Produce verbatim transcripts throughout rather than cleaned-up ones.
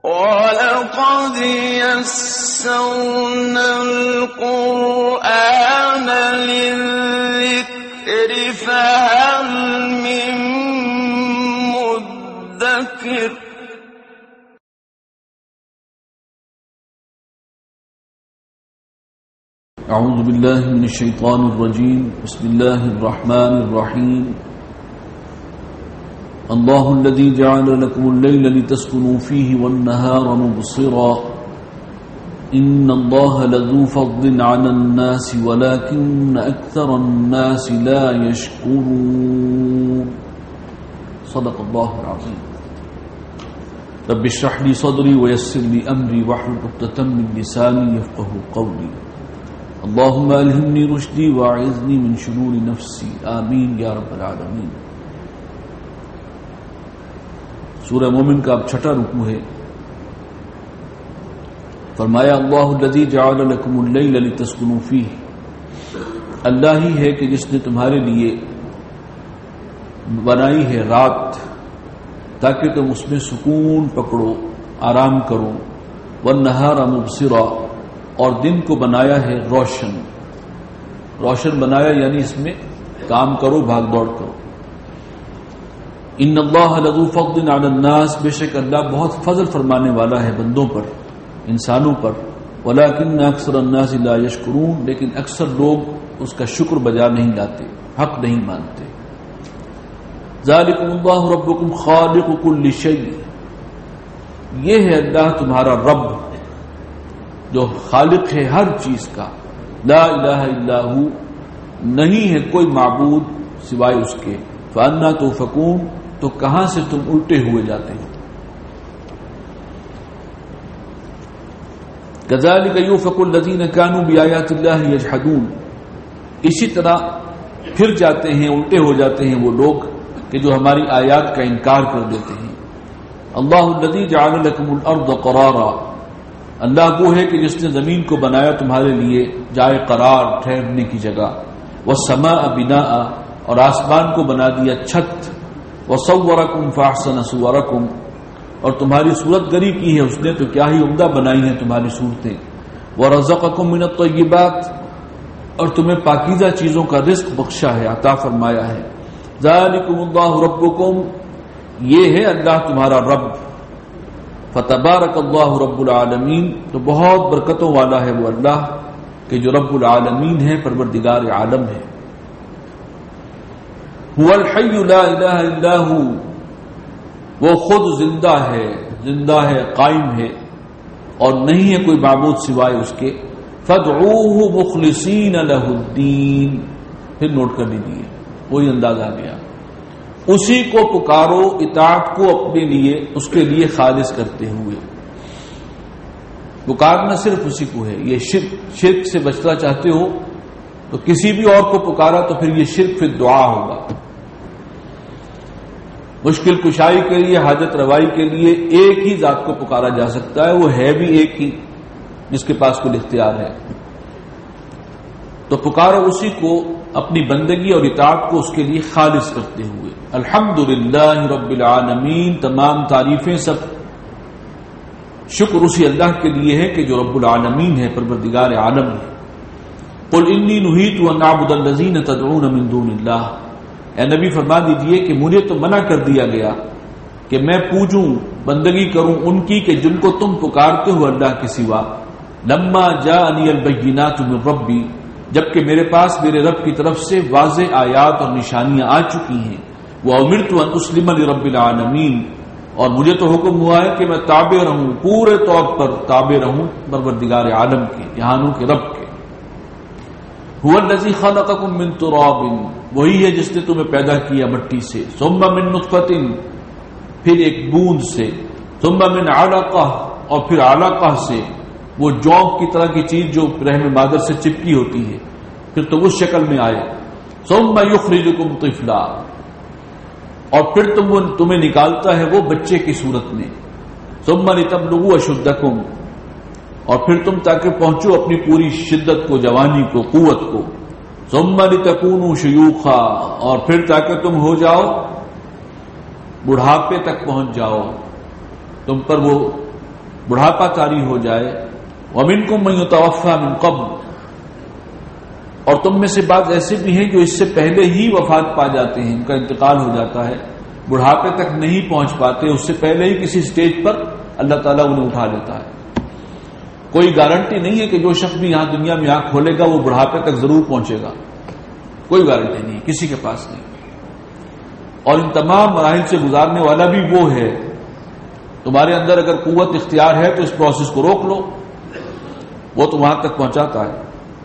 وَلَقَدْ يَسَّرْنَا الْقُرْآنَ لِلذِّكْرِ فَهَلْ مِن مُّدَّكِرٍ اعوذ باللہ من الشیطان الرجیم بسم اللہ الرحمن الرحیم اللہ الذی جعل لکم اللیل لتسکنوا فیہ والنہار مبصرا ان اللہ لذو فضل علی الناس ولكن اکثر الناس لا یشکرون صدق اللہ العظیم رب اشرح لی صدری ویسر لی امری واحلل عقدۃ من لسانی یفقهوا قولی اللہم الہمنی رشدی واعذنی من شرور نفسی آمین یا رب العالمین۔ سورہ مومن کا اب چھٹا رکوع ہے۔ فرمایا اللہ الذی جعل لکم اللیل لتسکنوا فیہ، اللہ ہی ہے کہ جس نے تمہارے لیے بنائی ہے رات تاکہ تم اس میں سکون پکڑو، آرام کرو، والنہار مبصرا، اور دن کو بنایا ہے روشن۔ روشن بنایا یعنی اس میں کام کرو، بھاگ دوڑ کرو۔ ان اللہ لذو فضل علی الناس، بے شک اللہ بہت فضل فرمانے والا ہے بندوں پر، انسانوں پر، ولکن اکثر الناس لا یشکرون، لیکن اکثر لوگ اس کا شکر بجا نہیں لاتے، حق نہیں مانتے۔ ذالکم اللہ ربکم خالق کل شیء، یہ ہے اللہ تمہارا رب جو خالق ہے ہر چیز کا، لا الہ الا ہو، نہیں ہے کوئی معبود سوائے اس کے، فانا توفکون، تو کہاں سے تم الٹے ہوئے جاتے ہو۔ کذالک یؤفک الذین کانوا بآیات اللہ یجحدون، اسی طرح پھر جاتے ہیں، الٹے ہو جاتے ہیں وہ لوگ کہ جو ہماری آیات کا انکار کر دیتے ہیں۔ اللہ الذی جعل لکم الارض قرارا، اللہ وہ ہے کہ جس نے زمین کو بنایا تمہارے لیے جائے قرار، ٹھہرنے کی جگہ، والسماء بناء، اور آسمان کو بنا دیا چھت، وصورکم فاحسن صورکم، اور تمہاری صورت گری کی ہے اس نے تو کیا ہی عمدہ بنائی ہیں تمہاری صورتیں، ورزقکم من الطیبات، اور تمہیں پاکیزہ چیزوں کا رزق بخشا ہے، عطا فرمایا ہے۔ ذالکم اللہ ربکم، یہ ہے اللہ تمہارا رب، فتبارک اللہ رب العالمین، تو بہت برکتوں والا ہے وہ اللہ کہ جو رب العالمین ہے، پروردگار عالم ہے۔ هو الحی لا الہ الا ہو، وہ خود زندہ ہے، زندہ ہے، قائم ہے، اور نہیں ہے کوئی معبود سوائے اس کے۔ فادعوہ مخلصین لہ الدین، پھر نوٹ کر لیجیے، وہی انداز آ گیا، اسی کو پکارو، اطاعت کو اپنے لیے، اس کے لیے خالص کرتے ہوئے۔ پکارنا صرف اسی کو ہے، یہ شرک شرک سے بچنا چاہتے ہو تو کسی بھی اور کو پکارا تو پھر یہ شرک پھر دعا ہوگا۔ مشکل کشائی کے لیے، حاجت روائی کے لیے ایک ہی ذات کو پکارا جا سکتا ہے، وہ ہے بھی ایک ہی جس کے پاس کل اختیار ہے، تو پکارو اسی کو اپنی بندگی اور اطاعت کو اس کے لیے خالص کرتے ہوئے۔ الحمدللہ رب العالمین، تمام تعریفیں، سب شکر اسی اللہ کے لیے ہے کہ جو رب العالمین ہے، پروردگار عالم ہے۔ قل انی نہیت ان اعبد الذین تدعون من دون اللہ، اے نبی فرما دیجئے کہ مجھے تو منع کر دیا گیا کہ میں پوجوں، بندگی کروں ان کی کہ جن کو تم پکارتے ہو اللہ کے سوا۔ لما جاءنی البینات من ربی، جبکہ میرے پاس میرے رب کی طرف سے واضح آیات اور نشانیاں آ چکی ہیں۔ وَأُمِرْتُ أَنْ أُسْلِمَ لِرَبِّ الْعَالَمِينَ، اور مجھے تو حکم ہوا ہے کہ میں تابع رہوں، پورے طور پر تابع رہوں پروردگار عالم کے، جہانوں کے رب کے۔ هُوَ الَّذِي خَلَقَكُم مِّن تُرَابٍ، وہی ہے جس نے تمہیں پیدا کیا مٹی سے، ثُمَّ مِن نُطْفَةٍ، پھر ایک بوند سے، ثُمَّ مِنْ عَلَقَةٍ، اور پھر علقہ سے، وہ جونک کی طرح کی چیز جو رحم مادر سے چپکی ہوتی ہے، پھر تو اس شکل میں آئے۔ ثم یخرجکم طفلا، اور پھر تم تمہیں نکالتا ہے وہ بچے کی صورت میں۔ ثم لتبلغوا اشدکم، اور پھر تم تاکہ پہنچو اپنی پوری شدت کو، جوانی کو، قوت کو۔ ثم لتکونوا شیوخا، اور پھر تاکہ تم ہو جاؤ بڑھاپے تک پہنچ جاؤ، تم پر وہ بڑھاپا طاری ہو جائے، وَمِنْكُمْ مَنْ يُتَوَفَّى مِنْ قَبْلُ، اور تم میں سے بعض ایسے بھی ہیں جو اس سے پہلے ہی وفات پا جاتے ہیں، ان کا انتقال ہو جاتا ہے، بڑھاپے تک نہیں پہنچ پاتے، اس سے پہلے ہی کسی سٹیج پر اللہ تعالیٰ انہیں اٹھا لیتا ہے۔ کوئی گارنٹی نہیں ہے کہ جو شخص بھی یہاں دنیا میں آنکھ کھولے گا وہ بڑھاپے تک ضرور پہنچے گا، کوئی گارنٹی نہیں، کسی کے پاس نہیں، اور ان تمام مراحل سے گزارنے والا بھی وہ ہے۔ تمہارے اندر اگر قوت اختیار ہے تو اس پروسیس کو روک لو، وہ تو وہاں تک پہنچاتا ہے۔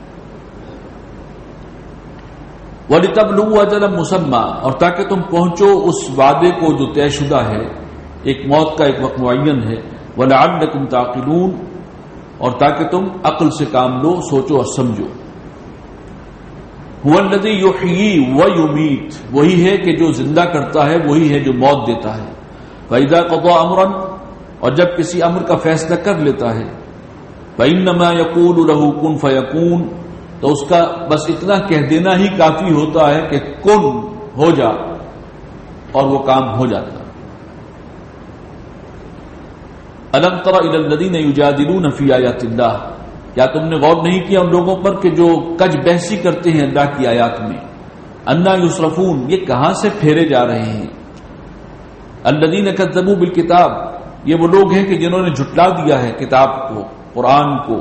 وَلِتَبْلُغُوا أَجَلًا مُّسَمًّى، اور تاکہ تم پہنچو اس وعدے کو جو طے شدہ ہے، ایک موت کا ایک وقت معین ہے، وَلَعَلَّكُمْ تَعْقِلُونَ، اور تاکہ تم عقل سے کام لو، سوچو اور سمجھو۔ هُوَ الَّذِي يُحْيِي وَيُمِيتُ، وہی ہے کہ جو زندہ کرتا ہے، وہی ہے جو موت دیتا ہے۔ فَإِذَا قَضَىٰ أَمْرًا، اور جب کسی امر کا فیصلہ کر لیتا ہے، فَإِنَّمَا يَقُولُ لَهُ كُن فَيَكُونُ، تو اس کا بس اتنا کہہ دینا ہی کافی ہوتا ہے کہ کن ہو جا، اور وہ کام ہو جاتا ہے۔ أَلَمْ تَرَ إِلَى الَّذِينَ يُجَادِلُونَ فِي آيَاتِ اللَّهِ، کیا تم نے غور نہیں کیا ان لوگوں پر کہ جو کج بحثی کرتے ہیں اللہ کی آیات میں؟ أَنَّا يُصْرَفُونَ، یہ کہاں سے پھیرے جا رہے ہیں؟ الَّذِينَ كَذَّبُوا بِالْكِتَابِ، یہ وہ لوگ ہیں کہ جنہوں نے جھٹلا دیا ہے کتاب کو، قرآن کو۔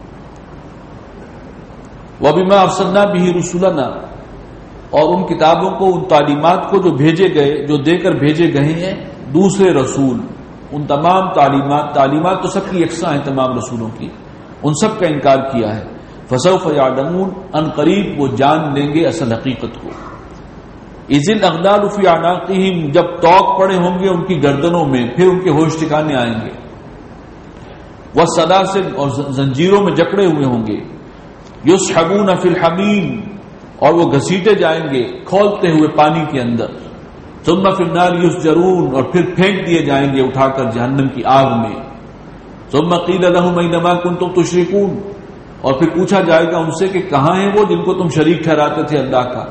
وَبِمَا أَرْسَلْنَا بِهِ رُسُلَنَا، اور ان کتابوں کو، ان تعلیمات کو جو بھیجے گئے، جو دے کر بھیجے گئے ہیں دوسرے رسول، ان تمام تعلیمات تعلیمات تو سب کی یکساں ہیں، تمام رسولوں کی، ان سب کا انکار کیا ہے۔ فَسَوْفَ يَعْلَمُونَ، ان قریب وہ جان لیں گے اصل حقیقت کو۔ اِذِ الْأَغْلَالُ فِي أَعْنَاقِهِمْ، جب طوق پڑے ہوں گے ان کی گردنوں میں، پھر ان کے ہوش ٹھکانے آئیں گے۔ وَالسَّلَاسِلُ، اور زنجیروں میں جکڑے ہوئے ہوں گے۔ یسحبون فی الحمیم، اور وہ گھسیٹے جائیں گے کھولتے ہوئے پانی کے اندر۔ ثم فی النار یسجرون، اور پھر پھینک دیے جائیں گے اٹھا کر جہنم کی آگ میں۔ ثم قیل لهم این ما کنتم تشرکون، اور پھر پوچھا جائے گا ان سے کہ کہاں ہیں وہ جن کو تم شریک ٹھہراتے تھے اللہ کا،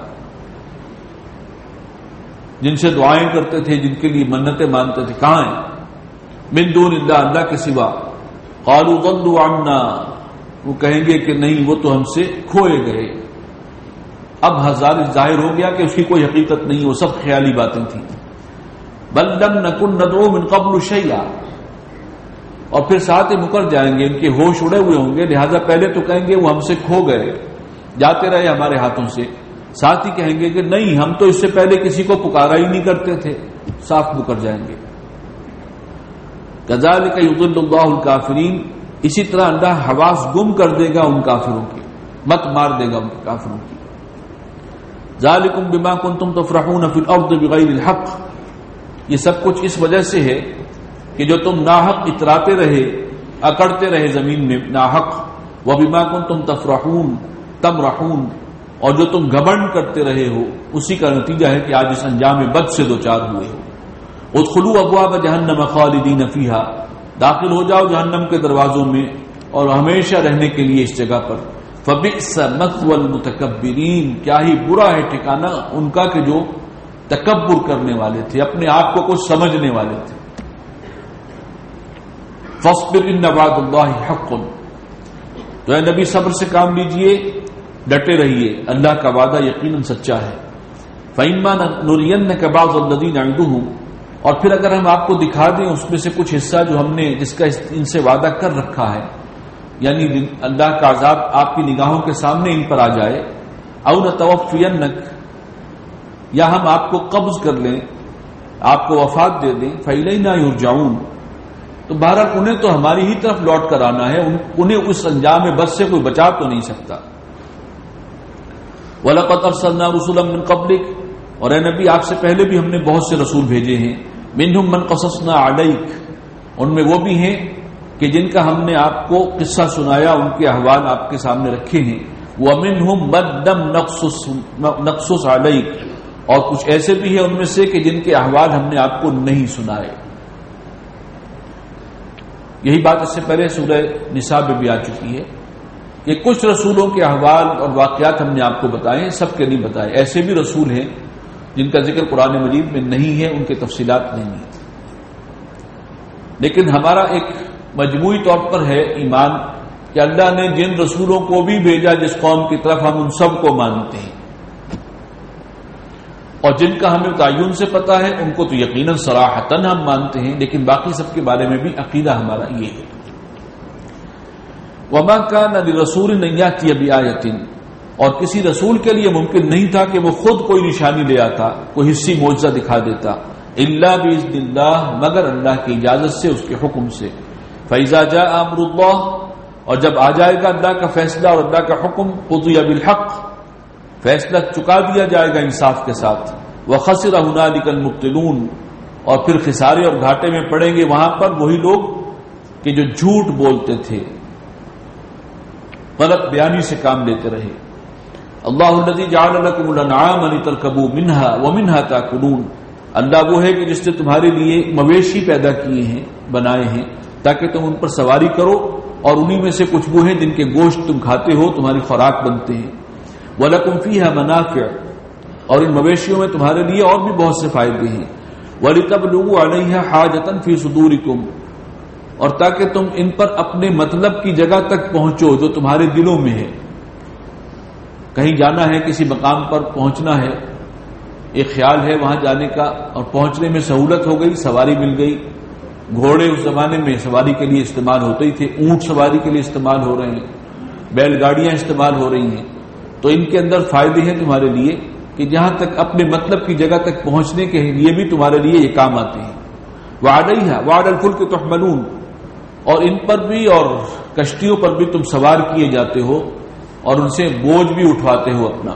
جن سے دعائیں کرتے تھے، جن کے لیے منتیں مانتے تھے، کہاں ہیں؟ من دون اللہ، اللہ کے سوا۔ قالوا ضلوا عنا، وہ کہیں گے کہ نہیں، وہ تو ہم سے کھوئے گئے۔ اب ہزار ظاہر ہو گیا کہ اس کی کوئی حقیقت نہیں، وہ سب خیالی باتیں تھیں۔ بل لم نکن ندعو من قبل شیئا، اور پھر ساتھ ہی مکر جائیں گے، ان کے ہوش اڑے ہوئے ہوں گے، لہذا پہلے تو کہیں گے وہ ہم سے کھو گئے، جاتے رہے ہمارے ہاتھوں سے، ساتھ ہی کہیں گے کہ نہیں، ہم تو اس سے پہلے کسی کو پکارا ہی نہیں کرتے تھے، صاف مکر جائیں گے۔ کذالک یضل اللہ الکافرین، اسی طرح اللہ حواس گم کر دے گا ان کافروں کی، مت مار دے گا ان کے کافروں کی۔ ذالکم بما کنتم تفرحون فی الارض بغیر الحق، یہ سب کچھ اس وجہ سے ہے کہ جو تم ناحق اتراتے رہے، اکڑتے رہے زمین میں ناحق، وبما کنتم تفرحون تمرحون، اور جو تم گھمنڈ کرتے رہے ہو، اسی کا نتیجہ ہے کہ آج اس انجام بد سے دوچار ہوئے ہو۔ ادخلوا ابواب جہنم خالدین فیہا، داخل ہو جاؤ جہنم کے دروازوں میں اور ہمیشہ رہنے کے لیے اس جگہ پر۔ فبئس مثوى المتکبرین، کیا ہی برا ہے ٹھکانہ ان کا کہ جو تکبر کرنے والے تھے، اپنے آپ کو کچھ سمجھنے والے تھے۔ فاصبر ان وعد اللہ حق، تو اے نبی صبر سے کام لیجئے، ڈٹے رہیے، اللہ کا وعدہ یقیناً سچا ہے۔ فإما نرینک بعض الذین نعدهم، اور پھر اگر ہم آپ کو دکھا دیں اس میں سے کچھ حصہ جو ہم نے جس کا ان سے وعدہ کر رکھا ہے، یعنی اللہ کا عذاب آپ کی نگاہوں کے سامنے ان پر آ جائے، او نتوفینک، یا ہم آپ کو قبض کر لیں، آپ کو وفات دے دیں، فإلینا یرجعون، تو بہرحال انہیں تو ہماری ہی طرف لوٹ کر آنا ہے، انہیں اس انجام بد سے کوئی بچا تو نہیں سکتا۔ وَلَقَدْ أَرْسَلْنَا رُسُلًا مِّن قَبْلِكَ، اور اے نبی آپ سے پہلے بھی ہم نے بہت سے رسول بھیجے ہیں، مِنْهُمْ مَنْ قَصَصْنَا عَلَيْكَ، ان میں وہ بھی ہیں کہ جن کا ہم نے آپ کو قصہ سنایا، ان کے احوال آپ کے سامنے رکھے ہیں۔ وَمِنْهُمْ مَن لَّمْ نَقْصُصْ عَلَيْكَ، اور کچھ ایسے بھی ہیں ان میں سے کہ جن کے احوال ہم نے آپ کو نہیں سنائے۔ یہی بات اس سے پہلے سورہ نساء میں بھی آ چکی ہے کہ کچھ رسولوں کے احوال اور واقعات ہم نے آپ کو بتائے، سب کے نہیں بتائے۔ ایسے بھی رسول ہیں جن کا ذکر قرآن مجید میں نہیں ہے، ان کے تفصیلات نہیں ہیں، لیکن ہمارا ایک مجموعی طور پر ہے ایمان کہ اللہ نے جن رسولوں کو بھی بھیجا جس قوم کی طرف ہم ان سب کو مانتے ہیں، اور جن کا ہمیں تعین سے پتہ ہے ان کو تو یقیناً صراحتاً ہم مانتے ہیں، لیکن باقی سب کے بارے میں بھی عقیدہ ہمارا یہ ہے۔ وما كان لرسول ان ياتي بآية، اور کسی رسول کے لیے ممکن نہیں تھا کہ وہ خود کوئی نشانی لے آتا، کوئی حصی معجزہ دکھا دیتا، الا باذن اللہ، مگر اللہ کی اجازت سے، اس کے حکم سے۔ فاذا جاء امر اللہ، اور جب آ جائے گا اللہ کا فیصلہ اور اللہ کا حکم، قضی بالحق، فیصلہ چکا دیا جائے گا انصاف کے ساتھ، وخسر هنالك المبطلون، اور پھر خسارے اور گھاٹے میں پڑیں گے وہاں پر وہی لوگ کہ جو جھوٹ بولتے تھے، غلط بیانی سے کام لیتے رہے۔ اللہ الذی جعل لکم الانعام لترکبوا منها ومنها تاکلون، اللہ وہ ہے کہ جس نے تمہارے لیے مویشی پیدا کیے ہیں، بنائے ہیں، تاکہ تم ان پر سواری کرو، اور انہی میں سے کچھ وہ ہیں جن کے گوشت تم کھاتے ہو، تمہاری خوراک بنتے ہیں۔ وَلَكُمْ فِيهَا مَنَافِعُ، اور ان مویشیوں میں تمہارے لیے اور بھی بہت سے فائدے ہیں۔ وَلِتَبْلُغُوا عَلَيْهَا حَاجَةً فِي صُدُورِكُمْ، اور تاکہ تم ان پر اپنے مطلب کی جگہ تک پہنچو جو تمہارے دلوں میں ہے۔ کہیں جانا ہے، کسی مقام پر پہنچنا ہے، ایک خیال ہے وہاں جانے کا، اور پہنچنے میں سہولت ہو گئی، سواری مل گئی۔ گھوڑے اس زمانے میں سواری کے لیے استعمال ہوتے ہی تھے، اونٹ سواری کے لیے استعمال ہو رہے ہیں، بیل گاڑیاں استعمال ہو رہی ہیں، تو ان کے اندر فائدے ہیں تمہارے لیے کہ جہاں تک اپنے مطلب کی جگہ تک پہنچنے کے لیے بھی تمہارے لیے یہ کام آتے ہیں۔ وعلیہا وعلی الفلک تحملون، اور ان پر بھی اور کشتیوں پر بھی تم سوار کیے جاتے ہو اور ان سے بوجھ بھی اٹھواتے ہو اپنا۔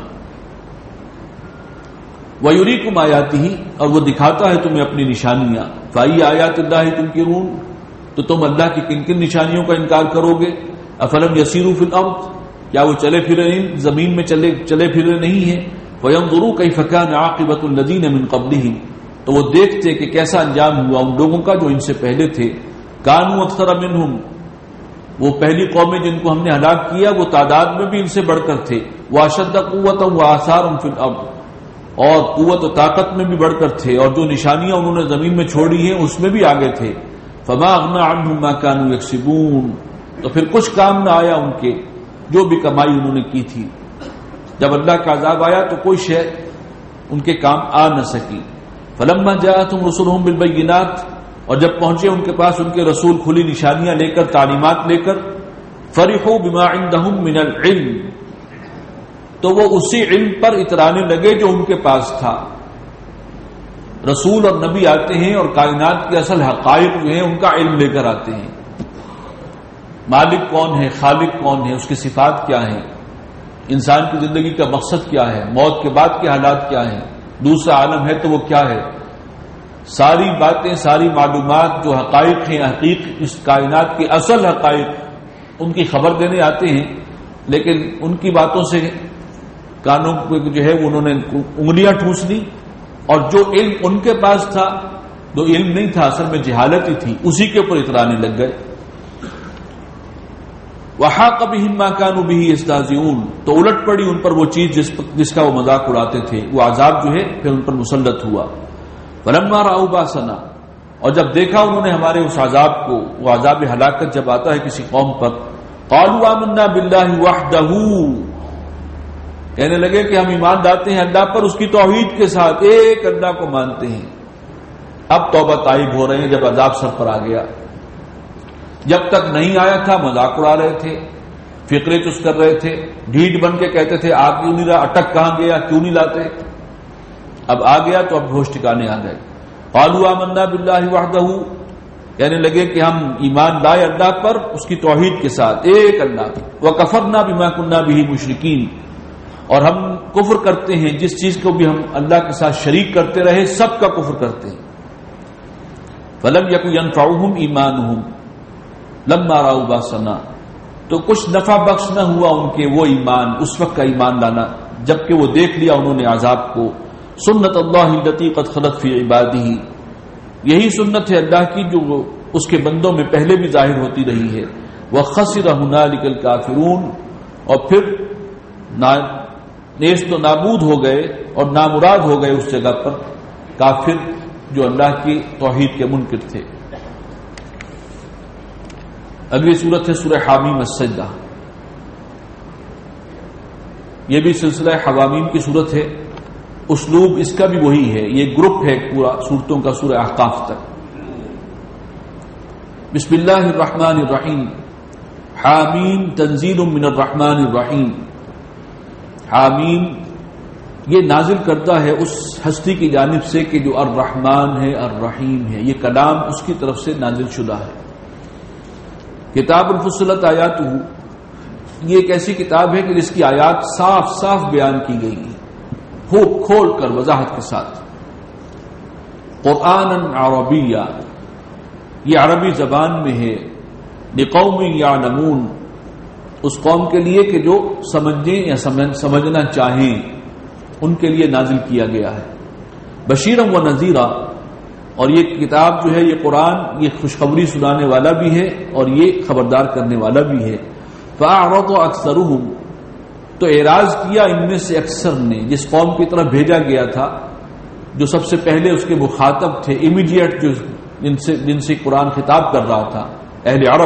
وَيُرِيكُمْ آيَاتِهِ، اور وہ دکھاتا ہے تمہیں اپنی نشانیاں۔ فَأَيِّ آيَاتِ اللَّهِ تُنْكِرُونَ، تو تم اللہ کی کن کن نشانیوں کا انکار کرو گے؟ أَفَلَمْ يَسِيرُوا فِي الْأَرْضِ، کیا وہ چلے پھرے زمین میں چلے چلے پھرے نہیں ہیں؟ وَيَنْظُرُوا كَيْفَ كَانَ عَاقِبَةُ الَّذِينَ مِنْ قَبْلِهِمْ، تو وہ دیکھتے کہ کیسا انجام ہوا ان لوگوں کا جو ان سے پہلے تھے۔ كَانُوا أَكْثَرَ مِنْهُمْ، وہ پہلی قومیں جن کو ہم نے ہلاک کیا وہ تعداد میں بھی ان سے بڑھ کر تھے۔ وَأَشَدَّ قُوَّةً وَآثَارًا فِي الْأَرْضِ، اور قوت و طاقت میں بھی بڑھ کر تھے، اور جو نشانیاں انہوں نے زمین میں چھوڑی ہیں اس میں بھی آگے تھے۔ فما اغنى عنهم ما كانوا يكسبون، تو پھر کچھ کام نہ آیا ان کے جو بھی کمائی انہوں نے کی تھی۔ جب اللہ کا عذاب آیا تو کوئی شے ان کے کام آ نہ سکی۔ فلما جاءتهم رسلهم بالبينات، اور جب پہنچے ان کے پاس ان کے رسول کھلی نشانیاں لے کر، تعلیمات لے کر، فرحوا بما عندهم من العلم، تو وہ اسی علم پر اترانے لگے جو ان کے پاس تھا۔ رسول اور نبی آتے ہیں اور کائنات کے اصل حقائق جو ہیں ان کا علم لے کر آتے ہیں۔ مالک کون ہے، خالق کون ہے، اس کی صفات کیا ہیں، انسان کی زندگی کا مقصد کیا ہے، موت کے بعد کے حالات کیا ہیں، دوسرا عالم ہے تو وہ کیا ہے، ساری باتیں، ساری معلومات جو حقائق ہیں، حقیق اس کائنات کے اصل حقائق، ان کی خبر دینے آتے ہیں، لیکن ان کی باتوں سے کانوں کو جو ہے انہوں نے انگلیاں ٹھوس لی، اور جو علم ان کے پاس تھا، جو علم نہیں تھا اصل میں جہالت ہی تھی، اسی کے اوپر اترانے لگ گئے۔ وحاق بهم ما كانوا به يستهزئون، تو الٹ پڑی ان پر وہ چیز جس جس کا وہ مذاق اڑاتے تھے، وہ عذاب جو ہے پھر ان پر مسلط ہوا۔ فلما رأوا بأسنا، اور جب دیکھا انہوں نے ہمارے اس عذاب کو، وہ عذاب ہلاکت جب آتا ہے کسی قوم پر، قالوا آمنا بالله وحده، کہنے لگے کہ ہم ایمان لاتے ہیں اللہ پر، اس کی توحید کے ساتھ، ایک اللہ کو مانتے ہیں۔ اب توبہ طائب ہو رہے ہیں جب عذاب سر پر آ گیا۔ جب تک نہیں آیا تھا مذاق اڑا رہے تھے، فکرے چس کر رہے تھے، ڈھیٹ بن کے کہتے تھے آگ کیوں نہیں رہا، اٹک کہاں گیا، کیوں نہیں لاتے۔ اب آ گیا تو اب ہوش ٹھکانے آ گئے۔ قالوا آمنا باللہ وحدہ، کہنے لگے کہ ہم ایمان لائے اللہ پر، اس کی توحید کے ساتھ، ایک اللہ۔ وکفرنا بما کنا بہ مشرکین، اور ہم کفر کرتے ہیں جس چیز کو بھی ہم اللہ کے ساتھ شریک کرتے رہے، سب کا کفر کرتے ہیں۔ فلم یک ینفعہم ایمانہم لما رأوا بأسنا، تو کچھ نفع بخش نہ ہوا ان کے وہ ایمان، اس وقت کا ایمان لانا جبکہ وہ دیکھ لیا انہوں نے عذاب کو۔ سنت اللہ التی قد خلت فی عبادہ، یہی سنت ہے اللہ کی جو اس کے بندوں میں پہلے بھی ظاہر ہوتی رہی ہے۔ وخسر ہنالک الکافرون، اور پھر نیست و نابود ہو گئے اور نامراد ہو گئے اس جگہ پر کافر جو اللہ کی توحید کے منکر تھے۔ اگلی سورت ہے سورہ حامیم السجدہ. یہ بھی سلسلہ حوامیم کی صورت ہے. اسلوب اس کا بھی وہی ہے. یہ گروپ ہے پورا سورتوں کا سورہ احقاف تک. بسم اللہ الرحمن الرحیم. حامیم تنزیل من الرحمن الرحیم. حامیم یہ نازل کرتا ہے اس ہستی کی جانب سے کہ جو الرحمن ہے الرحیم ہے. یہ کلام اس کی طرف سے نازل شدہ ہے. کتاب فصلت آیاتہ، یہ ایک ایسی کتاب ہے کہ جس کی آیات صاف صاف بیان کی گئی ہیں، کھول کھول کر وضاحت کے ساتھ. قرآن عربیہ، یہ عربی زبان میں ہے. لقوم یعلمون، اس قوم کے لیے کہ جو سمجھیں یا سمجھنا چاہیں ان کے لیے نازل کیا گیا ہے. بشیرا و نذیرا، اور یہ کتاب جو ہے یہ قرآن یہ خوشخبری سنانے والا بھی ہے اور یہ خبردار کرنے والا بھی ہے. فأعرض اکثرهم، تو اعراض کیا ان میں سے اکثر نے. جس قوم کی طرف بھیجا گیا تھا، جو سب سے پہلے اس کے مخاطب تھے، امیڈیٹ جو جن سے جن سے قرآن خطاب کر رہا تھا، اہل عرب،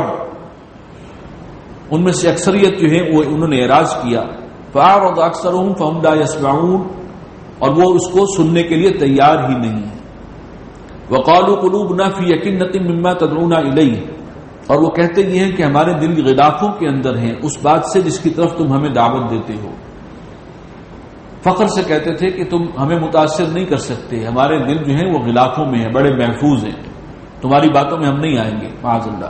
ان میں سے اکثریت جو ہے وہ انہوں نے اعراض کیا. فأعرض اکثرهم فهم لا يسمعون، اور وہ اس کو سننے کے لیے تیار ہی نہیں ہے. وقالوا قلوبنا في يقينة مما تدعونا إليه، اور وہ کہتے یہ ہیں کہ ہمارے دل غلافوں کے اندر ہیں اس بات سے جس کی طرف تم ہمیں دعوت دیتے ہو. فخر سے کہتے تھے کہ تم ہمیں متاثر نہیں کر سکتے، ہمارے دل جو ہیں وہ غلافوں میں ہیں، بڑے محفوظ ہیں، تمہاری باتوں میں ہم نہیں آئیں گے معاذ اللہ.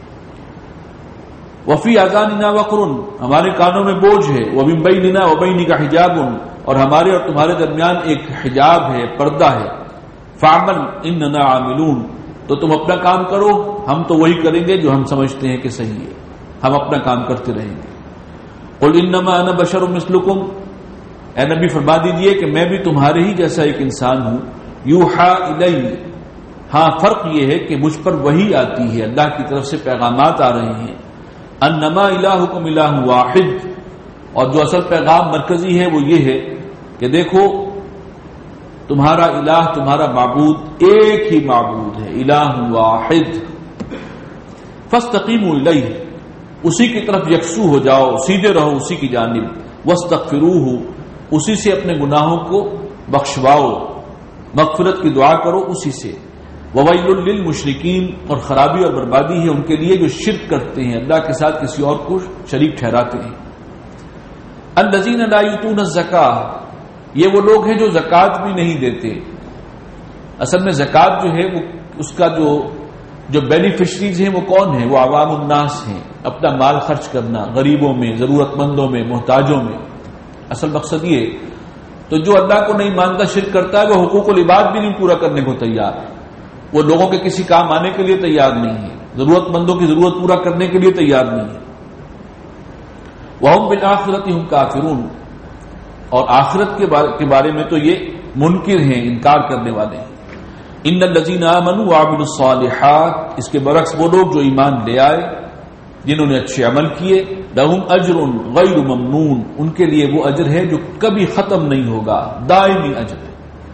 وفی آذاننا وقر، ہمارے کانوں میں بوجھ ہے. ومن بیننا وبینک حجاب، اور ہمارے اور تمہارے درمیان ایک حجاب ہے، پردہ ہے. فعمل اننا عاملون، تو تم اپنا کام کرو، ہم تو وہی کریں گے جو ہم سمجھتے ہیں کہ صحیح ہے، ہم اپنا کام کرتے رہیں گے. قل انما انا بشر مثلکم، اے نبی فرما دیجئے کہ میں بھی تمہارے ہی جیسا ایک انسان ہوں. یوحا الی، ہاں فرق یہ ہے کہ مجھ پر وحی آتی ہے، اللہ کی طرف سے پیغامات آ رہے ہیں. انما الہکم الہ واحد، اور جو اصل پیغام مرکزی ہے وہ یہ ہے کہ دیکھو تمہارا الہ، تمہارا معبود ایک ہی معبود ہے، الہ واحد. فاستقیموا الیہ، اسی کی طرف یکسو ہو جاؤ، سیدھے رہو اسی کی جانب. واستغفروہ، اسی سے اپنے گناہوں کو بخشواؤ، مغفرت کی دعا کرو اسی سے. وویل للمشرکین، اور خرابی اور بربادی ہے ان کے لیے جو شرک کرتے ہیں، اللہ کے ساتھ کسی اور کو شریک ٹھہراتے ہیں. الذین لا یؤتون الزکاۃ، یہ وہ لوگ ہیں جو زکوٰۃ بھی نہیں دیتے. اصل میں زکوٰۃ جو ہے وہ اس کا جو جو بینیفیشریز ہیں وہ کون ہیں؟ وہ عوام الناس ہیں. اپنا مال خرچ کرنا غریبوں میں، ضرورت مندوں میں، محتاجوں میں. اصل مقصد یہ، تو جو اللہ کو نہیں مانتا، شرک کرتا ہے، وہ حقوق العباد بھی نہیں پورا کرنے کو تیار ہے، وہ لوگوں کے کسی کام آنے کے لیے تیار نہیں ہے، ضرورت مندوں کی ضرورت پورا کرنے کے لیے تیار نہیں ہے. وَهُمْ بِالْآخِرَةِ هُمْ كَافِرُونَ، اور آخرت کے بارے, کے بارے میں تو یہ منکر ہیں، انکار کرنے والے ہیں. ان الذین آمنوا وعملوا الصالحات، اس کے برعکس وہ لوگ جو ایمان لے آئے، جنہوں نے اچھے عمل کیے، لہم اجر غیر ممنون، ان کے لیے وہ اجر ہے جو کبھی ختم نہیں ہوگا، دائمی اجر ہے.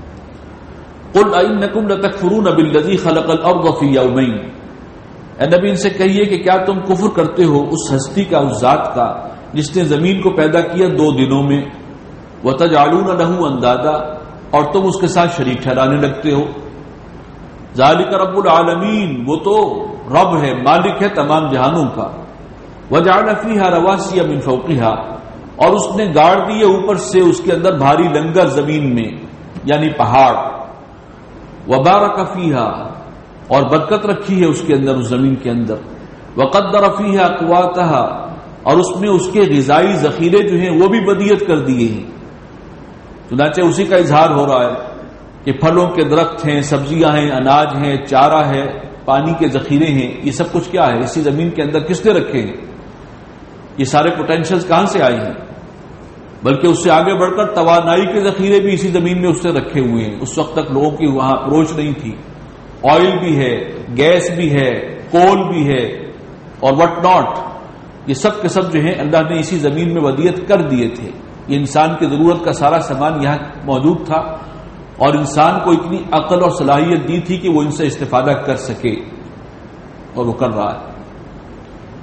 قل انکم لتکفرون بالذی خلق الارض فی یومین، اے نبی ان سے کہیے کہ کیا تم کفر کرتے ہو اس ہستی کا، اس ذات کا جس نے زمین کو پیدا کیا دو دنوں میں. وَتَجْعَلُونَ لَهُ أَنْدَادًا، اور تم اس کے ساتھ شریک ٹھہرانے لگتے ہو. ذَلِكَ رَبُّ الْعَالَمِينَ، وہ تو رب ہے، مالک ہے تمام جہانوں کا. وَجَعَلَ فِيهَا رَوَاسِيَ مِنْ فَوْقِهَا، اور اس نے گاڑ دیے اوپر سے اس کے اندر بھاری لنگر زمین میں، یعنی پہاڑ. وَبَارَكَ فِيهَا، اور برکت رکھی ہے اس کے اندر، اس زمین کے اندر. وَقَدَّرَ فِيهَا أَقْوَاتَهَا، اور اس میں اس کے غذائی ذخیرے جو ہیں وہ بھی بدیت کر دیے ہیں. چنانچہ اسی کا اظہار ہو رہا ہے کہ پھلوں کے درخت ہیں، سبزیاں ہیں، اناج ہیں، چارہ ہے، پانی کے ذخیرے ہیں. یہ سب کچھ کیا ہے؟ اسی زمین کے اندر کس نے رکھے ہیں؟ یہ سارے پوٹینشیلز کہاں سے آئے ہیں؟ بلکہ اس سے آگے بڑھ کر توانائی کے ذخیرے بھی اسی زمین میں اس نے رکھے ہوئے ہیں. اس وقت تک لوگوں کی وہاں اپروچ نہیں تھی. آئل بھی ہے، گیس بھی ہے، کول بھی ہے، اور وٹ ناٹ، یہ سب کے سب جو ہیں اللہ نے اسی زمین میں ودیت کر دیے تھے. یہ انسان کی ضرورت کا سارا سامان یہاں موجود تھا، اور انسان کو اتنی عقل اور صلاحیت دی تھی کہ وہ ان سے استفادہ کر سکے، اور وہ کر رہا ہے.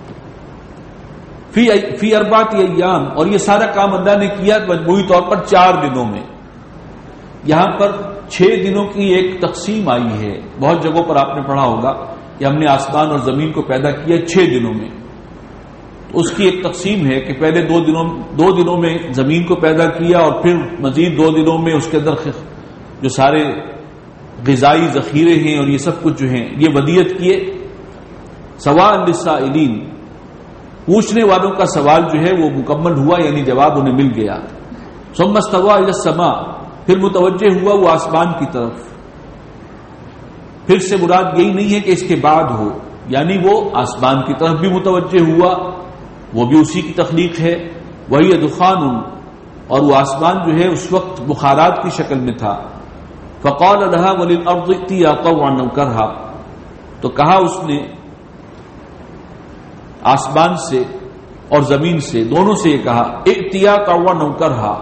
فی فی اربعۃ ایام، اور یہ سارا کام اللہ نے کیا مجموعی طور پر چار دنوں میں. یہاں پر چھ دنوں کی ایک تقسیم آئی ہے. بہت جگہوں پر آپ نے پڑھا ہوگا کہ ہم نے آسمان اور زمین کو پیدا کیا چھ دنوں میں. تو اس کی ایک تقسیم ہے کہ پہلے دو دنوں دو دنوں میں زمین کو پیدا کیا، اور پھر مزید دو دنوں میں اس کے اندر جو سارے غذائی ذخیرے ہیں اور یہ سب کچھ جو ہیں یہ ودیت کیے. سواء للسائلین، پوچھنے والوں کا سوال جو ہے وہ مکمل ہوا، یعنی جواب انہیں مل گیا. ثم استوى الى السماء، پھر متوجہ ہوا وہ آسمان کی طرف. پھر سے مراد یہی نہیں ہے کہ اس کے بعد ہو، یعنی وہ آسمان کی طرف بھی متوجہ ہوا، وہ بھی اسی کی تخلیق ہے. وہی دخان، اور وہ آسمان جو ہے اس وقت بخارات کی شکل میں تھا. فقال لها وللارض ائتيا طوعا او كرها، تو کہا اس نے آسمان سے اور زمین سے، دونوں سے یہ کہا ائتيا طوعا او كرها،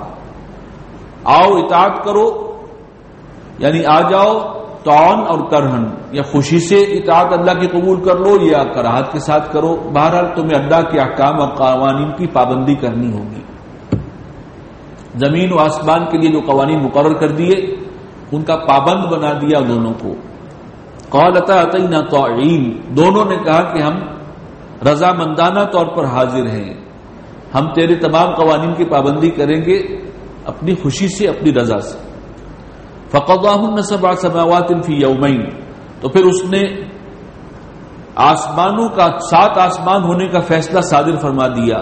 آؤ اطاعت کرو، یعنی آ جاؤ طوعا اور کرہن، یا خوشی سے اطاعت اللہ کی قبول کر لو یا کراہت کے ساتھ کرو. بہرحال تمہیں اللہ کے احکام اور قوانین کی پابندی کرنی ہوگی. زمین و آسمان کے لیے جو قوانین مقرر کر دیے ان کا پابند بنا دیا دونوں کو. قالتا اتینا طاعین، دونوں نے کہا کہ ہم رضامندانہ طور پر حاضر ہیں، ہم تیرے تمام قوانین کی پابندی کریں گے اپنی خوشی سے، اپنی رضا سے. فقضاهن سبع سماوات فی یومین، تو پھر اس نے آسمانوں کا سات آسمان ہونے کا فیصلہ صادر فرما دیا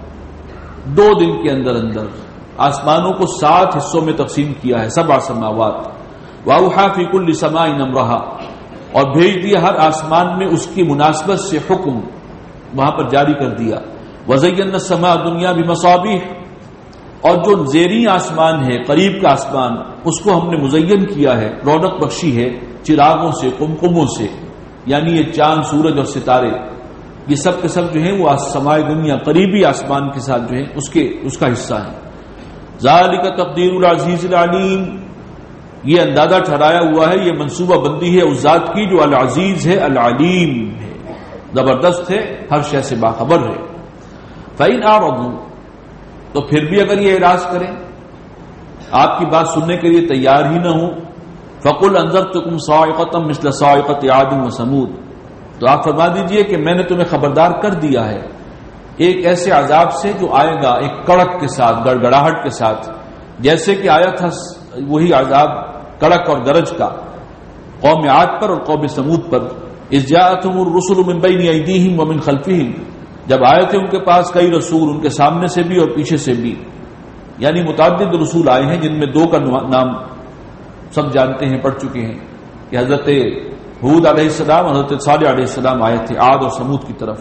دو دن کے اندر اندر. آسمانوں کو سات حصوں میں تقسیم کیا ہے، سبع سماوات. واوحى فی کل سماء امرها، اور بھیج دیا ہر آسمان میں اس کی مناسبت سے حکم، وہاں پر جاری کر دیا. وزینا السماء الدنیا بمصابیح، اور جو زیریں آسمان ہے قریب کا آسمان اس کو ہم نے مزین کیا ہے، رونق بخشی ہے چراغوں سے، قمقموں سے، یعنی یہ چاند، سورج اور ستارے یہ سب کے سب جو ہیں وہ سمائے دنیا قریبی آسمان کے ساتھ جو ہے اس کے اس کا حصہ ہے. ذالک تقدیر العزیز العلیم، یہ اندازہ ٹھہرایا ہوا ہے، یہ منصوبہ بندی ہے اس ذات کی جو العزیز ہے، العلیم ہے، زبردست ہے، ہر شے سے باخبر ہے. فإن أعرضوا، تو پھر بھی اگر یہ اعراض کریں، آپ کی بات سننے کے لیے تیار ہی نہ ہوں، فقل انذرتکم صاعقۃ مثل صاعقۃ عاد وثمود، تو آپ فرما دیجئے کہ میں نے تمہیں خبردار کر دیا ہے ایک ایسے عذاب سے جو آئے گا ایک کڑک کے ساتھ، گڑگڑاہٹ کے ساتھ، جیسے کہ آیا تھا وہی عذاب کڑک اور گرج کا قوم عاد پر اور قوم سمود پر. اذ جاءتهم الرسل من بین ایدیہم ومن خلفہم، جب آئے تھے ان کے پاس کئی رسول، ان کے سامنے سے بھی اور پیچھے سے بھی، یعنی متعدد رسول آئے ہیں جن میں دو کا نام سب جانتے ہیں، پڑھ چکے ہیں کہ حضرت ہود علیہ السلام اور حضرت صالح علیہ السلام آئے تھے عاد اور سمود کی طرف.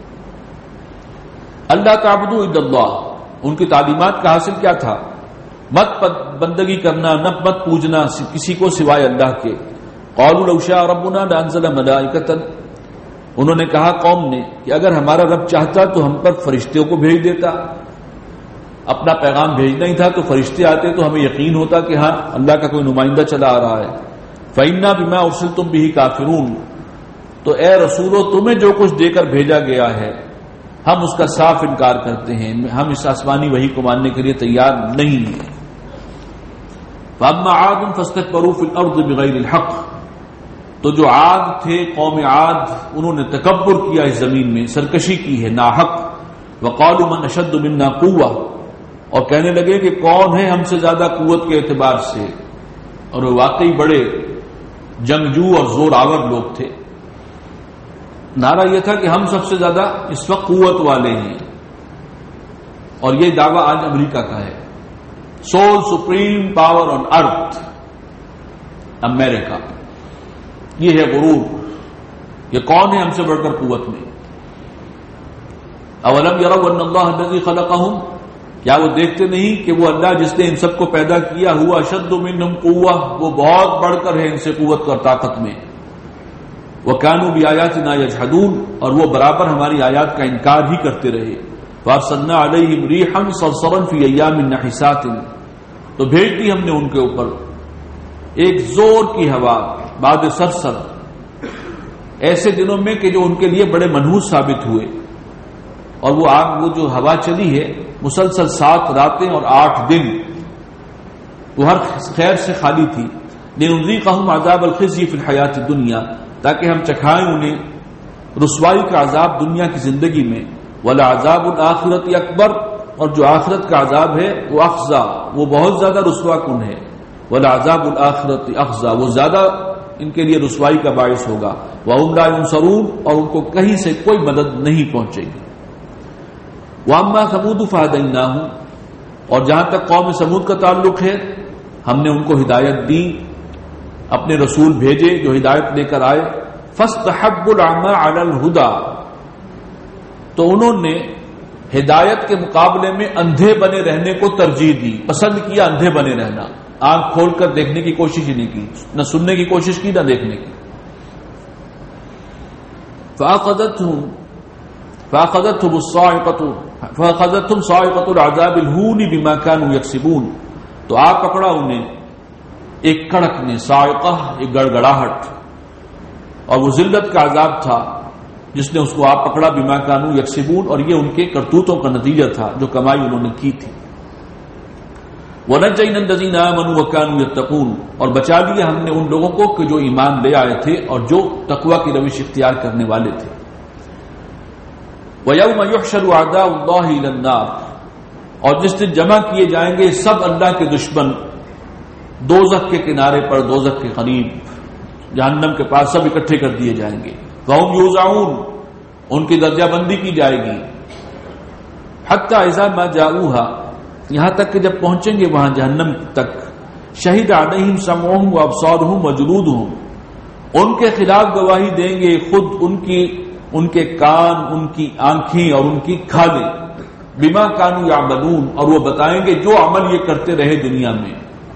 اللہ تعبدوا الا اللہ، ان کی تعلیمات کا حاصل کیا تھا؟ مت بندگی کرنا، نہ مت پوجنا کسی کو سوائے اللہ کے. قالوا لو شاء ربنا لانزل ملائکۃ، انہوں نے کہا قوم نے کہ اگر ہمارا رب چاہتا تو ہم پر فرشتوں کو بھیج دیتا، اپنا پیغام بھیجنا ہی تھا تو فرشتے آتے تو ہمیں یقین ہوتا کہ ہاں اللہ کا کوئی نمائندہ چلا آ رہا ہے. فإنا بما ارسلتم به کافرون، تو اے رسولو تمہیں جو کچھ دے کر بھیجا گیا ہے ہم اس کا صاف انکار کرتے ہیں، ہم اس آسمانی وحی کو ماننے کے لیے تیار نہیں ہیں. فأما عاد فاستكبروا في الأرض بغير الحق، تو جو عاد تھے قوم عاد انہوں نے تکبر کیا اس زمین میں، سرکشی کی ہے ناحق. وقالوا من اشد منا قوة، اور کہنے لگے کہ کون ہے ہم سے زیادہ قوت کے اعتبار سے، اور وہ واقعی بڑے جنگجو اور زور آور لوگ تھے. نعرہ یہ تھا کہ ہم سب سے زیادہ اس وقت قوت والے ہیں، اور یہ دعویٰ آج امریکہ کا ہے. Sole supreme power on earth, امریکہ، یہ ہے غرور. یہ کون ہے ہم سے بڑھ کر قوت میں؟ اولم یروا ان اللہ الذی خلقہم، کیا وہ دیکھتے نہیں کہ وہ اللہ جس نے ان سب کو پیدا کیا ہوا اشد منہم قوہ، وہ بہت بڑھ کر ہے ان سے قوت اور طاقت میں. وکانوا بآیاتنا یجحدون، اور وہ برابر ہماری آیات کا انکار ہی کرتے رہے. فارسلنا علیہم ریحا صرصرا فی ایام نحسات، تو بھیج دی ہم نے ان کے اوپر ایک زور کی ہوا بعد سرسر، ایسے دنوں میں کہ جو ان کے لیے بڑے منحوس ثابت ہوئے. اور وہ آگ وہ جو ہوا چلی ہے مسلسل سات راتیں اور آٹھ دن وہ ہر خیر سے خالی تھی. لنذیقہم عذاب الخزی فی الحیات الدنیا، تاکہ ہم چکھائیں انہیں رسوائی کا عذاب دنیا کی زندگی میں. ولعذاب الآخرۃ اکبر، اور جو آخرت کا عذاب ہے وہ اخزا، وہ بہت زیادہ رسوا کن ہے. ولعذاب الآخرۃ اخزا، وہ زیادہ ان کے لیے رسوائی کا باعث ہوگا. وہم لا ینصرون، اور ان کو کہیں سے کوئی مدد نہیں پہنچے گی. واما ثمود فہدیناہم، اور جہاں تک قوم سمود کا تعلق ہے ہم نے ان کو ہدایت دی، اپنے رسول بھیجے جو ہدایت لے کر آئے. فاستحبوا العمى على الهدى، تو انہوں نے ہدایت کے مقابلے میں اندھے بنے رہنے کو ترجیح دی، پسند کیا اندھے بنے رہنا، آنکھ کھول کر دیکھنے کی کوشش ہی نہیں کی، نہ سننے کی کوشش کی نہ دیکھنے کی. فاخذتهم فاخذتهم الصاعقة فاخذتهم صاعقة العذاب الهون بما كانوا يكسبون، تو آ پکڑا انہیں ایک کڑک نے، صاعقہ ایک گڑگڑاہٹ، اور وہ ذلت کا عذاب تھا جس نے اس کو آپ پکڑا. بما کانوا یکسبون، اور یہ ان کے کرتوتوں کا نتیجہ تھا جو کمائی انہوں نے کی تھی. ونجینا الذین آمنوا وکانوا یتقون، اور بچا لیا ہم نے ان لوگوں کو کہ جو ایمان لے آئے تھے اور جو تقوی کی روش اختیار کرنے والے تھے. ویوم یحشر اعداء اللہ الی النار، اور جس دن جمع کیے جائیں گے سب اللہ کے دشمن دوزخ کے کنارے پر، دوزخ کے قریب، جہنم کے پاس سب اکٹھے کر دیے جائیں گے. وہم یوزعون، ان کی درجہ بندی کی جائے گی. حتی اذا ما جاؤوها، یہاں تک کہ جب پہنچیں گے وہاں جہنم تک. شہید علیہم سمعہم وابصارہم وجلودہم، ان کے خلاف گواہی دیں گے خود ان کی ان کے کان، ان کی آنکھیں اور ان کی کھالیں. بما کانوا یعملون، اور وہ بتائیں گے جو عمل یہ کرتے رہے دنیا میں.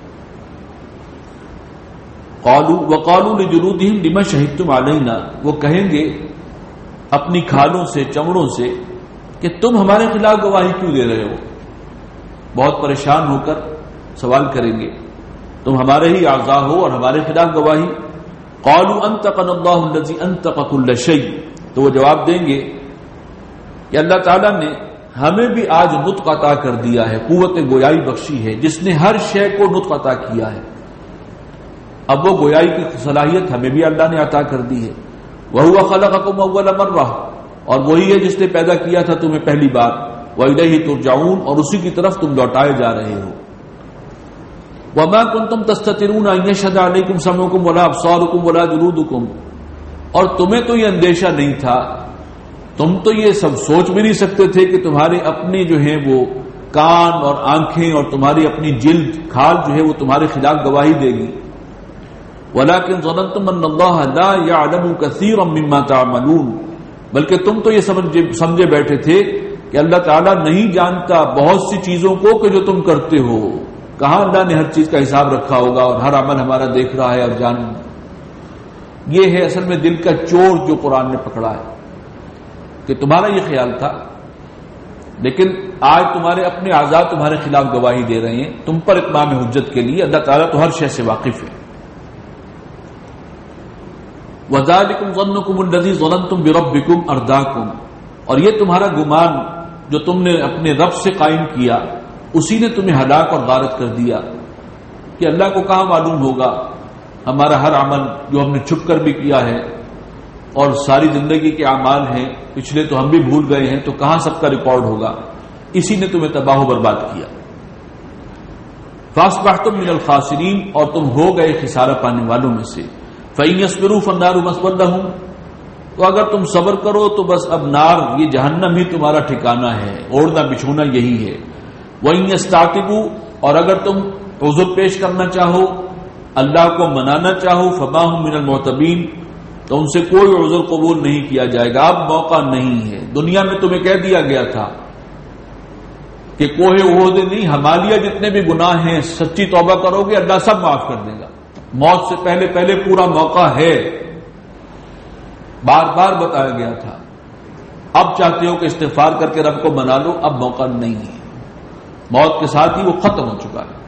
قالوا وقالوا لجلودهم لما شهدتم علينا، وہ کہیں گے اپنی کھالوں سے، چمڑوں سے کہ تم ہمارے خلاف گواہی کیوں دے رہے ہو. بہت پریشان ہو کر سوال کریں گے تم ہمارے ہی اعضاء ہو اور ہمارے خلاف گواہی. قالوا انطقنا الله الذي انطق كل شيء، تو وہ جواب دیں گے کہ اللہ تعالیٰ نے ہمیں بھی آج نطق عطا کر دیا ہے، قوت گویائی بخشی ہے جس نے ہر شے کو نطق عطا کیا ہے. اب وہ گویائی کی صلاحیت ہمیں بھی اللہ نے عطا کر دی ہے. وَهُوَ خَلَقَكُمْ أَوَّلَ مَرَّةٍ، اور وہی ہے جس نے پیدا کیا تھا تمہیں پہلی بار. وَإِلَيْهِ تُرْجَعُونَ، اور اسی کی طرف تم لوٹائے جا رہے ہو. وَمَا كُنْتُمْ تَسْتَتِرُونَ أَن يَشْهَدَ عَلَيْكُمْ سَمْعُكُمْ وَلَا أَبْصَارُكُمْ وَلَا جُلُودُكُمْ، اور تمہیں تو یہ اندیشہ نہیں تھا، تم تو یہ سب سوچ بھی نہیں سکتے تھے کہ تمہارے اپنے جو ہیں وہ کان اور آنکھیں اور تمہاری اپنی جلد کھال جو ہے وہ تمہارے خلاف گواہی دے گی. وَلَكِنْ ظَنَنْتُمْ أَنَّ اللَّهَ لَا يَعْلَمُ كَثِيرًا مِّمَّا تَعْمَلُونَ، بلکہ تم تو یہ سمجھے بیٹھے تھے کہ اللہ تعالیٰ نہیں جانتا بہت سی چیزوں کو کہ جو تم کرتے ہو. کہاں اللہ نے ہر چیز کا حساب رکھا ہوگا اور ہر عمل ہمارا دیکھ رہا ہے اور جان. یہ ہے اصل میں دل کا چور جو قرآن نے پکڑا ہے کہ تمہارا یہ خیال تھا، لیکن آج تمہارے اپنے اعضاء تمہارے خلاف گواہی دے رہے ہیں تم پر اتمام حجت کے لیے. اللہ تعالیٰ تو ہر شے سے واقف ہے. وَذَلِكُمْ ظَنُّكُمُ الَّذِي ظَنَنْتُمْ بِرَبِّكُمْ أَرْدَاكُمْ، اور یہ تمہارا گمان جو تم نے اپنے رب سے قائم کیا اسی نے تمہیں ہلاک اور غارت کر دیا. کہ اللہ کو کہاں معلوم ہوگا ہمارا ہر عمل جو ہم نے چھپ کر بھی کیا ہے اور ساری زندگی کے اعمال ہیں پچھلے تو ہم بھی بھول گئے ہیں، تو کہاں سب کا ریکارڈ ہوگا. اسی نے تمہیں تباہ و برباد کیا. فَأَصْبَحْتُمْ مِنَ الْخَاسِرِينَ، اور تم ہو گئے خسارہ پانے والوں میں سے. فَإِنْ يَصْبِرُوا فَالنَّارُ مَثْوًى لَهُمْ، تو اگر تم صبر کرو تو بس اب نار، یہ جہنم ہی تمہارا ٹھکانہ ہے، اوڑھنا بچھونا یہی ہے. وَإِنْ يَسْتَعْتِبُوا، اور اگر تم عذر پیش کرنا چاہو، اللہ کو منانا چاہو، فَمَا هُمْ مِنَ الْمُعْتَبِينَ، تو ان سے کوئی عذر قبول نہیں کیا جائے گا. اب موقع نہیں ہے. دنیا میں تمہیں کہہ دیا گیا تھا کہ کوہ احد نہیں، ہمالیہ جتنے بھی گناہ ہیں سچی توبہ کرو گے اللہ سب معاف کر دے گا. موت سے پہلے پہلے پورا موقع ہے، بار بار بتایا گیا تھا. اب چاہتے ہو کہ استغفار کر کے رب کو منا لو، اب موقع نہیں ہے. موت کے ساتھ ہی وہ ختم ہو چکا ہے.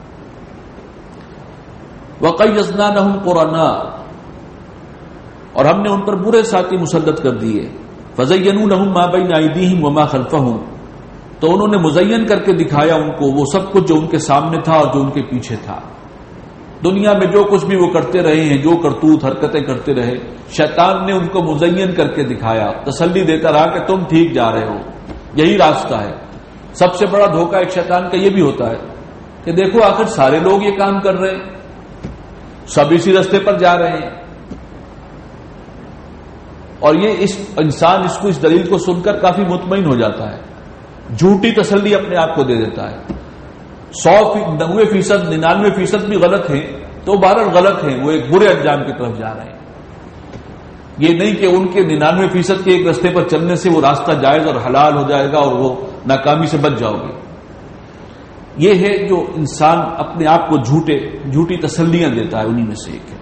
وَقَيَّضْنَا لَهُمْ قُرَنَاءَ، اور ہم نے ان پر برے ساتھی مسلط کر دیے. فَزَيَّنُوا لَهُم مَّا بَيْنَ أَيْدِيهِمْ وَمَا خَلْفَهُمْ، تو انہوں نے مزین کر کے دکھایا ان کو وہ سب کچھ جو ان کے سامنے تھا اور جو ان کے پیچھے تھا. دنیا میں جو کچھ بھی وہ کرتے رہے ہیں، جو کرتوت حرکتیں کرتے رہے، شیطان نے ان کو مزین کر کے دکھایا، تسلی دیتا رہا کہ تم ٹھیک جا رہے ہو، یہی راستہ ہے. سب سے بڑا دھوکہ ایک شیطان کا یہ بھی ہوتا ہے کہ دیکھو آخر سارے لوگ یہ کام کر رہے ہیں، سب اسی راستے پر جا رہے ہیں. اور یہ اس انسان اس کو اس دلیل کو سن کر کافی مطمئن ہو جاتا ہے، جھوٹی تسلی اپنے آپ کو دے دیتا ہے. سو نوے فیصد ننانوے فیصد بھی غلط ہیں تو بہرحال غلط ہیں، وہ ایک برے انجام کی طرف جا رہے ہیں. یہ نہیں کہ ان کے ننانوے فیصد کے ایک راستے پر چلنے سے وہ راستہ جائز اور حلال ہو جائے گا اور وہ ناکامی سے بچ جاؤ گے. یہ ہے جو انسان اپنے آپ کو جھوٹے جھوٹی تسلیاں دیتا ہے، انہی میں سے ایک ہے.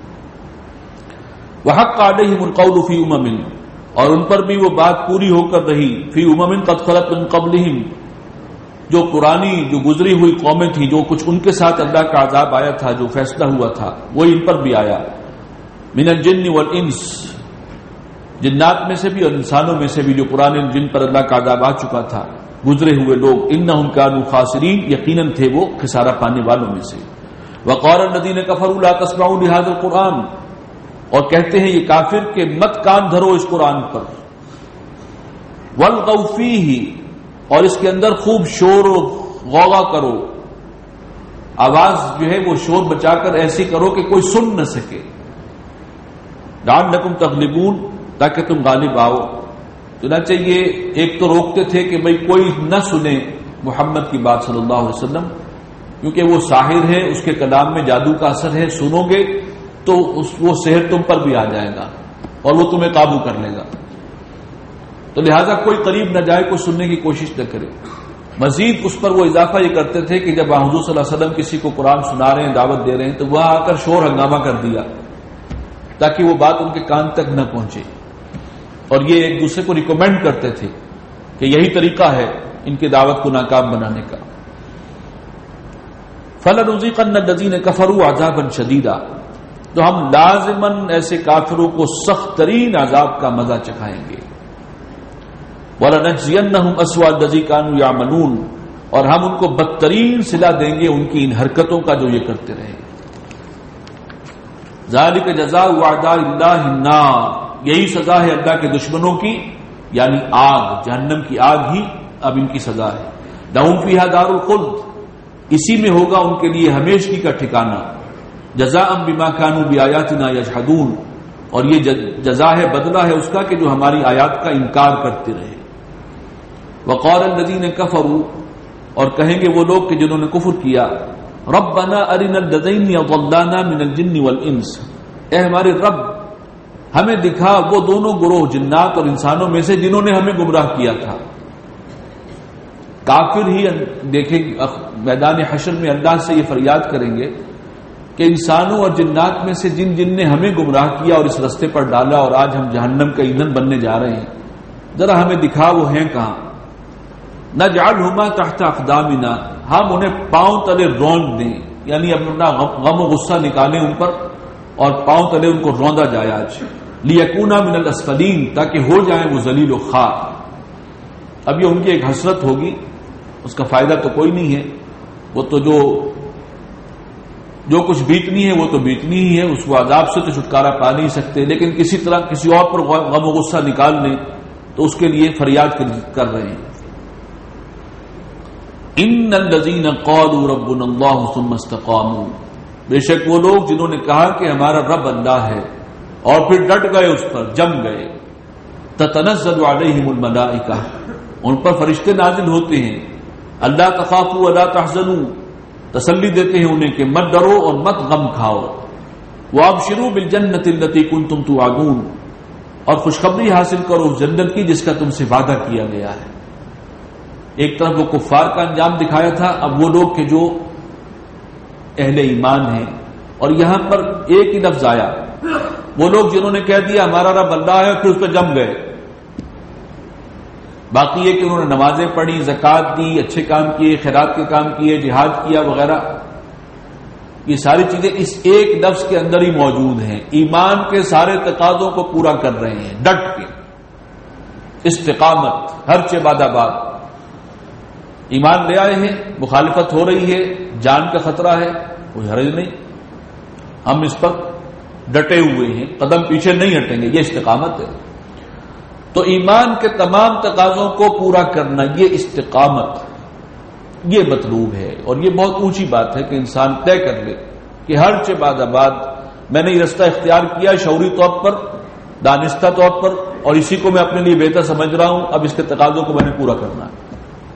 وَحَقَّ عَلَيْهِمُ الْقَوْلُ فِي أُمَمٍ، اور ان پر بھی وہ بات پوری ہو کر رہی، فی امم قد خلت من قبلہم، جو پرانی جو گزری ہوئی قومیں تھیں، جو کچھ ان کے ساتھ اللہ کا عذاب آیا تھا، جو فیصلہ ہوا تھا وہ ان پر بھی آیا. من الجن والانس، جنات میں سے بھی اور انسانوں میں سے بھی جو پرانے جن پر اللہ کا عذاب آ چکا تھا، گزرے ہوئے لوگ. انہم کانوا خاسرین، یقیناً تھے وہ خسارہ پانے والوں میں سے. وقال الذین کفروا لا تسمعوا لهذا القرآن، اور کہتے ہیں یہ کافر کہ مت کان دھرو اس قرآن پر. والغوا فیہ، اور اس کے اندر خوب شور و غوغا کرو، آواز جو ہے وہ شور بچا کر ایسی کرو کہ کوئی سن نہ سکے. لعلکم تغلبون، تاکہ تم غالب آؤ. چنانچہ یہ ایک تو روکتے تھے کہ بھئی کوئی نہ سنے محمد کی بات صلی اللہ علیہ وسلم، کیونکہ وہ ساحر ہے، اس کے کلام میں جادو کا اثر ہے، سنو گے تو اس وہ سحر تم پر بھی آ جائے گا اور وہ تمہیں قابو کر لے گا. تو لہذا کوئی قریب نہ جائے، کوئی سننے کی کوشش نہ کرے. مزید اس پر وہ اضافہ یہ کرتے تھے کہ جب حضور صلی اللہ علیہ وسلم کسی کو قرآن سنا رہے ہیں، دعوت دے رہے ہیں، تو وہاں آ کر شور ہنگامہ کر دیا تاکہ وہ بات ان کے کان تک نہ پہنچے. اور یہ ایک دوسرے کو ریکمینڈ کرتے تھے کہ یہی طریقہ ہے ان کی دعوت کو ناکام بنانے کا. فَلَنُذِيقَنَّ الَّذِينَ كَفَرُوا عَذَابًا شَدِيدًا، تو ہم لازماً ایسے کافروں کو سخت ترین عذاب کا مزہ چکھائیں گے. وَلَنَجْزِيَنَّهُمْ أَسْوَأَ الَّذِي كَانُوا يَعْمَلُونَ، اور ہم ان کو بدترین صلہ دیں گے ان کی ان حرکتوں کا جو یہ کرتے رہے. ذَلِكَ جَزَاءُ أَعْدَاءِ اللَّهِ النَّارُ، یہی سزا ہے اللہ کے دشمنوں کی، یعنی آگ، جہنم کی آگ ہی اب ان کی سزا ہے. لَهُمْ فِيهَا دَارُ الْخُلْدِ، اسی میں ہوگا ان کے لیے ہمیشگی کا ٹھکانہ. جزاء بما كانوا بآياتنا يجحدون، اور یہ جزا ہے، بدلہ ہے اس کا کہ جو ہماری آیات کا انکار کرتے رہے. وقال الذين كفروا، اور کہیں گے وہ لوگ کہ جنہوں نے کفر کیا، ربنا ارنا الذين ضلانا من الجن والانس، اے ہمارے رب ہمیں دکھا وہ دونوں گروہ جنات اور انسانوں میں سے جنہوں نے ہمیں گمراہ کیا تھا. کافر ہی دیکھیں میدان حشر میں اللہ سے یہ فریاد کریں گے کہ انسانوں اور جنات میں سے جن جن نے ہمیں گمراہ کیا اور اس رستے پر ڈالا اور آج ہم جہنم کا ایندھن بننے جا رہے ہیں، ذرا ہمیں دکھا وہ ہیں کہاں. نجعلہما تحت اقدامنا، ہم انہیں پاؤں تلے رونڈ دیں، یعنی اپنا غم و غصہ نکالیں ان پر اور پاؤں تلے ان کو روندا جائے آج. لیکونا من الاسفلین، تاکہ ہو جائیں وہ ذلیل و خوار. اب یہ ان کی ایک حسرت ہوگی، اس کا فائدہ تو کوئی نہیں ہے. وہ تو جو جو کچھ بیتنی ہے وہ تو بیتنی ہی ہے، اس کو عذاب سے تو چھٹکارا پا نہیں سکتے، لیکن کسی طرح کسی اور پر غم و غصہ نکال لیں تو اس کے لیے فریاد کر رہے ہیں. ان الذين قالوا ربنا الله ثم استقاموا، بے شک وہ لوگ جنہوں نے کہا کہ ہمارا رب اللہ ہے اور پھر ڈٹ گئے اس پر، جم گئے. تتنزل عليهم الملائکہ، ان پر فرشتے نازل ہوتے ہیں. اللہ تخافوا ولا تحزنوا، تسلی دیتے ہیں انہیں کہ مت ڈرو اور مت غم کھاؤ. وابشروا بالجنۃ التي كنتم توعدون، اور خوشخبری حاصل کرو اس جنت کی جس کا تم سے وعدہ کیا گیا ہے. ایک طرف وہ کفار کا انجام دکھایا تھا، اب وہ لوگ کہ جو اہل ایمان ہیں. اور یہاں پر ایک ہی لفظ آیا، وہ لوگ جنہوں نے کہہ دیا ہمارا رب اللہ ہے پھر اس پہ جم گئے. باقی یہ کہ انہوں نے نمازیں پڑھی، زکوٰۃ دی، اچھے کام کیے، خیرات کے کام کیے، جہاد کیا وغیرہ، یہ ساری چیزیں اس ایک لفظ کے اندر ہی موجود ہیں. ایمان کے سارے تقاضوں کو پورا کر رہے ہیں ڈٹ کے. استقامت، ہر چہ بعد آباد. ایمان لے آئے ہیں، مخالفت ہو رہی ہے، جان کا خطرہ ہے، کوئی حرج نہیں، ہم اس پر ڈٹے ہوئے ہیں، قدم پیچھے نہیں ہٹیں گے، یہ استقامت ہے. تو ایمان کے تمام تقاضوں کو پورا کرنا، یہ استقامت، یہ مطلوب ہے. اور یہ بہت اونچی بات ہے کہ انسان طے کر لے کہ ہر چہ بعد آباد میں نے یہ رستہ اختیار کیا شعوری طور پر، دانستہ طور پر، اور اسی کو میں اپنے لیے بہتر سمجھ رہا ہوں، اب اس کے تقاضوں کو میں نے پورا کرنا ہے.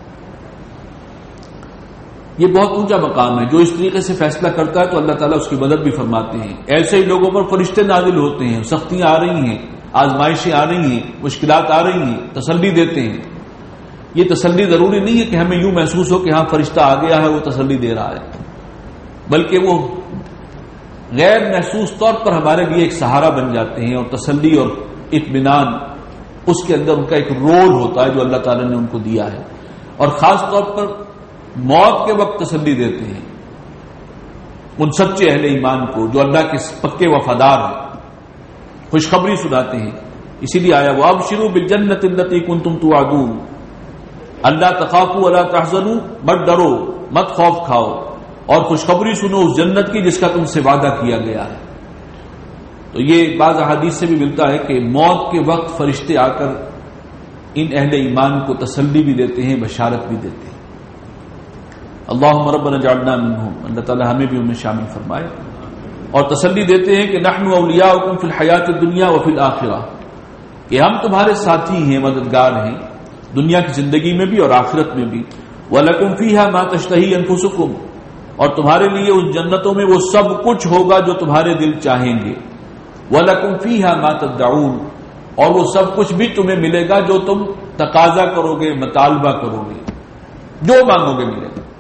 یہ بہت اونچا مقام ہے. جو اس طریقے سے فیصلہ کرتا ہے تو اللہ تعالیٰ اس کی مدد بھی فرماتے ہیں. ایسے ہی لوگوں پر فرشتے نازل ہوتے ہیں، سختیاں آ رہی ہیں، آزمائشیں آ رہی ہیں، مشکلات آ رہی ہیں، تسلی دیتے ہیں. یہ تسلی ضروری نہیں ہے کہ ہمیں یوں محسوس ہو کہ ہاں فرشتہ آ گیا ہے وہ تسلی دے رہا ہے، بلکہ وہ غیر محسوس طور پر ہمارے لیے ایک سہارا بن جاتے ہیں. اور تسلی اور اطمینان اس کے اندر ان کا ایک رول ہوتا ہے جو اللہ تعالیٰ نے ان کو دیا ہے. اور خاص طور پر موت کے وقت تسلی دیتے ہیں ان سچے اہل ایمان کو جو اللہ کے پکے وفادار ہیں، خوشخبری سناتے ہیں. اسی لیے آیا وَأَبْشِرُوا بِالْجَنَّةِ الَّتِي كُنتُمْ تُوعَدُونَ، اللہ تخافوا ولا تحزنوا، مت ڈرو مت خوف کھاؤ اور خوشخبری سنو اس جنت کی جس کا تم سے وعدہ کیا گیا ہے. تو یہ بعض احادیث سے بھی ملتا ہے کہ موت کے وقت فرشتے آ کر ان اہل ایمان کو تسلی بھی دیتے ہیں، بشارت بھی دیتے ہیں. اللہم ربنا اجعلنا منہم، اللہ تعالی ہمیں بھی ان میں شامل فرمائے. اور تسلی دیتے ہیں کہ نحن اولیاؤکم فی الحیات الدنیا وفی الآخرہ، کہ ہم تمہارے ساتھی ہیں، مددگار ہیں، دنیا کی زندگی میں بھی اور آخرت میں بھی. وَلَكُمْ فِيهَا مَا تَشْتَهِي أَنفُسُكُمْ، اور تمہارے لیے اس جنتوں میں وہ سب کچھ ہوگا جو تمہارے دل چاہیں گے. وَلَكُمْ فِيهَا مَا تَدَّعُونَ، اور وہ سب کچھ بھی تمہیں ملے گا جو تم تقاضا کرو گے، مطالبہ کرو گے، جو مانگو گے ملے گا.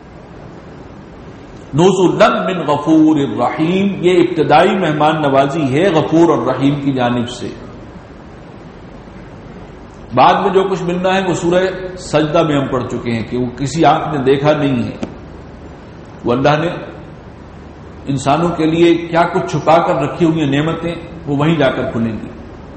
نزلا من غفور الرحیم، یہ ابتدائی مہمان نوازی ہے غفور اور رحیم کی جانب سے. بعد میں جو کچھ ملنا ہے وہ سورہ سجدہ میں ہم پڑھ چکے ہیں کہ وہ کسی آنکھ نے دیکھا نہیں ہے. وہ اللہ نے انسانوں کے لیے کیا کچھ چھپا کر رکھی ہوئی ہیں نعمتیں، وہ وہیں جا کر کھلیں گی.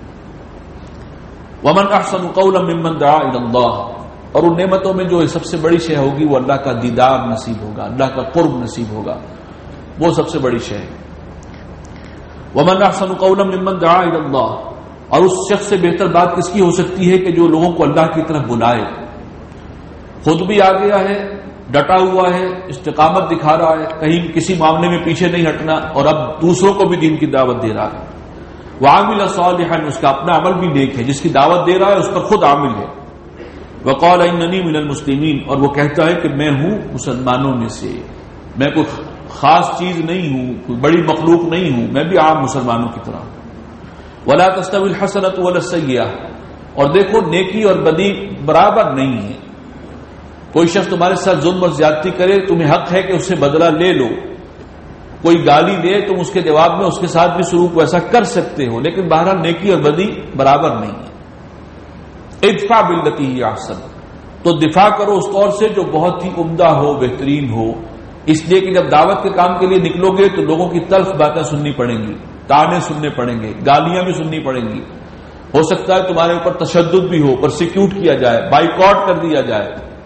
ومن احسن قولا ممن دعا الی اللہ، اور ان نعمتوں میں جو سب سے بڑی شے ہوگی وہ اللہ کا دیدار نصیب ہوگا، اللہ کا قرب نصیب ہوگا، وہ سب سے بڑی شے ہے. ومن احسن قولا ممن دعا الی اللہ، اور اس شخص سے بہتر بات کس کی ہو سکتی ہے کہ جو لوگوں کو اللہ کی طرف بلائے، خود بھی آ گیا ہے، ڈٹا ہوا ہے، استقامت دکھا رہا ہے، کہیں کسی معاملے میں پیچھے نہیں ہٹنا، اور اب دوسروں کو بھی دین کی دعوت دے رہا ہے. وعامل صالحا، اس کا اپنا عمل بھی نیک ہے، جس کی دعوت دے رہا ہے اس پر خود عامل ہے. وقال اننی من المسلمین، اور وہ کہتا ہے کہ میں ہوں مسلمانوں میں سے، میں کوئی خاص چیز نہیں ہوں، کوئی بڑی مخلوق نہیں ہوں، میں بھی عام مسلمانوں کی طرح. ولا تستوی الحسنۃ ولا السیئۃ، اور دیکھو نیکی اور بدی برابر نہیں ہے. کوئی شخص تمہارے ساتھ ظلم اور زیادتی کرے، تمہیں حق ہے کہ اس سے بدلہ لے لو. کوئی گالی دے، تم اس کے جواب میں اس کے ساتھ بھی سلوک ویسا کر سکتے ہو، لیکن بہرحال نیکی اور بدی برابر نہیں ہے. ادفع باللتی ہی احسن، تو دفاع کرو اس طور سے جو بہت ہی عمدہ ہو، بہترین ہو. اس لیے کہ جب دعوت کے کام کے لیے نکلو گے تو لوگوں کی تلخ باتیں سننی پڑیں گی، تانے سننے پڑیں گے، گالیاں بھی سننی پڑیں گی. ہو سکتا ہے تمہارے اوپر تشدد بھی ہو، پرسیکیوٹ کیا جائے، بائیکاٹ کر دیا جائے.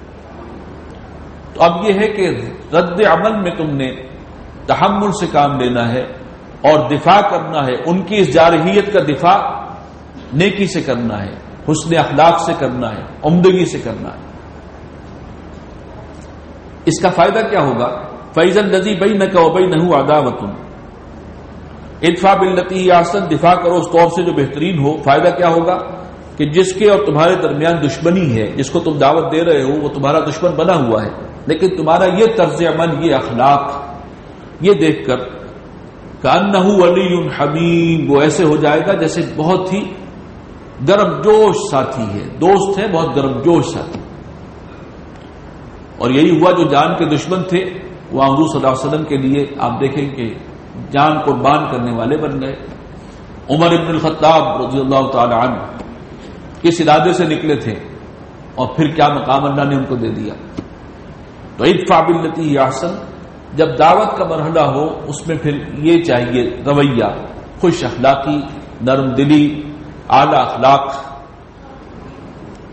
تو اب یہ ہے کہ رد عمل میں تم نے تحمل سے کام لینا ہے اور دفاع کرنا ہے. ان کی اس جارحیت کا دفاع نیکی سے کرنا ہے، حسن اخلاق سے کرنا ہے، عمدگی سے کرنا ہے. اس کا فائدہ کیا ہوگا؟ فَإِذَا الَّذِي بَيْنَكَ وَبَيْنَهُ عَدَاوَةٌ، ادفع باللتی ہی احسن، دفاع کرو اس طور سے جو بہترین ہو. فائدہ کیا ہوگا؟ کہ جس کے اور تمہارے درمیان دشمنی ہے، جس کو تم دعوت دے رہے ہو وہ تمہارا دشمن بنا ہوا ہے، لیکن تمہارا یہ طرز عمل، یہ اخلاق، یہ دیکھ کر کأنہ ولی حمیم، وہ ایسے ہو جائے گا جیسے بہت ہی گرم جوش ساتھی ہے، دوست ہے، بہت گرم جوش ساتھی. اور یہی ہوا جو جان کے دشمن تھے وہ حضور صلی اللہ علیہ وسلم کے لیے آپ دیکھیں کہ جان قربان کرنے والے بن گئے. عمر ابن الخطاب رضی اللہ تعالی عنہ کس ارادے سے نکلے تھے اور پھر کیا مقام اللہ نے ان کو دے دیا. تو ادفع باللتی ہی احسن، جب دعوت کا مرحلہ ہو اس میں پھر یہ چاہیے رویہ، خوش اخلاقی، نرم دلی، اعلی اخلاق.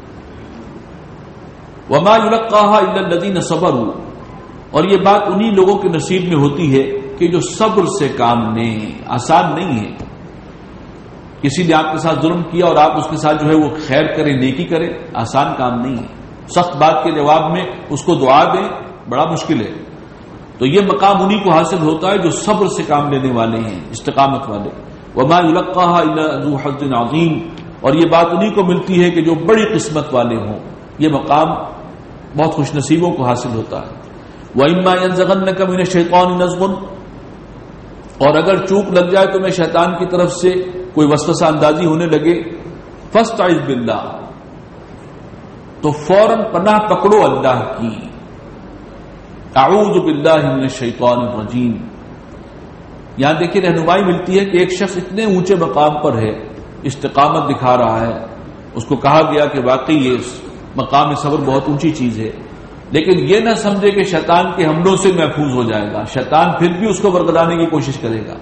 وما يلقاها الا الذين صبروا، اور یہ بات انہی لوگوں کے نصیب میں ہوتی ہے کہ جو صبر سے کام لیں. آسان نہیں ہے. کسی نے آپ کے ساتھ ظلم کیا اور آپ اس کے ساتھ جو ہے وہ خیر کریں، نیکی کریں، آسان کام نہیں ہے. سخت بات کے جواب میں اس کو دعا دیں، بڑا مشکل ہے. تو یہ مقام انہی کو حاصل ہوتا ہے جو صبر سے کام لینے والے ہیں، استقامت والے. وما يلقاها الا ذو حظ عظیم، اور یہ بات انہی کو ملتی ہے کہ جو بڑی قسمت والے ہوں. یہ مقام بہت خوش نصیبوں کو حاصل ہوتا ہے. وَإِمَّا يَنزَغَنَّكَ مِنَ الشَّيْطَانِ نَزْغٌ، اور اگر چوک لگ جائے تمہیں شیطان کی طرف سے کوئی وسوسہ اندازی ہونے لگے، فَاسْتَعِذْ بِاللَّهِ، تو فوراً پناہ پکڑو اللہ کی. اعوذ باللہ من الشیطان الرجیم. یہاں دیکھیں رہنمائی ملتی ہے کہ ایک شخص اتنے اونچے مقام پر ہے، استقامت دکھا رہا ہے، اس کو کہا گیا کہ واقعی یہ مقام صبر بہت اونچی چیز ہے، لیکن یہ نہ سمجھے کہ شیطان کے حملوں سے محفوظ ہو جائے گا. شیطان پھر بھی اس کو برگلانے کی کوشش کرے گا.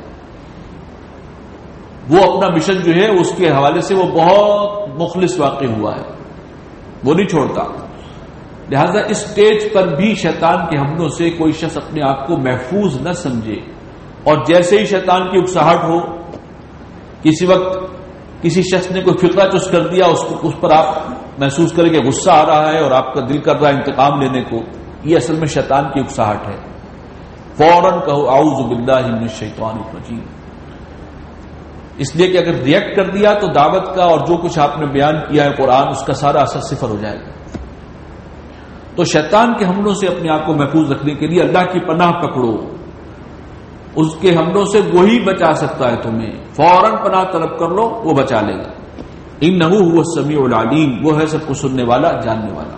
وہ اپنا مشن جو ہے اس کے حوالے سے وہ بہت مخلص واقع ہوا ہے، وہ نہیں چھوڑتا. لہذا اس سٹیج پر بھی شیطان کے حملوں سے کوئی شخص اپنے آپ کو محفوظ نہ سمجھے، اور جیسے ہی شیطان کی اکساہٹ ہو، کسی وقت کسی شخص نے کوئی فقرہ چس کر دیا، اس, اس پر آپ محسوس کریں کہ غصہ آ رہا ہے اور آپ کا دل کر رہا ہے انتقام لینے کو، یہ اصل میں شیطان کی اکساہٹ ہے. فوراً کہو اعوذ باللہ من الشیطان الرجیم. اس لیے کہ اگر ریئیکٹ کر دیا تو دعوت کا اور جو کچھ آپ نے بیان کیا ہے قرآن، اس کا سارا اثر صفر ہو جائے گا. تو شیطان کے حملوں سے اپنے آپ کو محفوظ رکھنے کے لیے اللہ کی پناہ پکڑو. اس کے حملوں سے وہی بچا سکتا ہے تمہیں. فوراً پناہ طلب کر لو، وہ بچا لے گا. انہ هو السمیع العلیم، وہ ہے سب کو سننے والا، جاننے والا.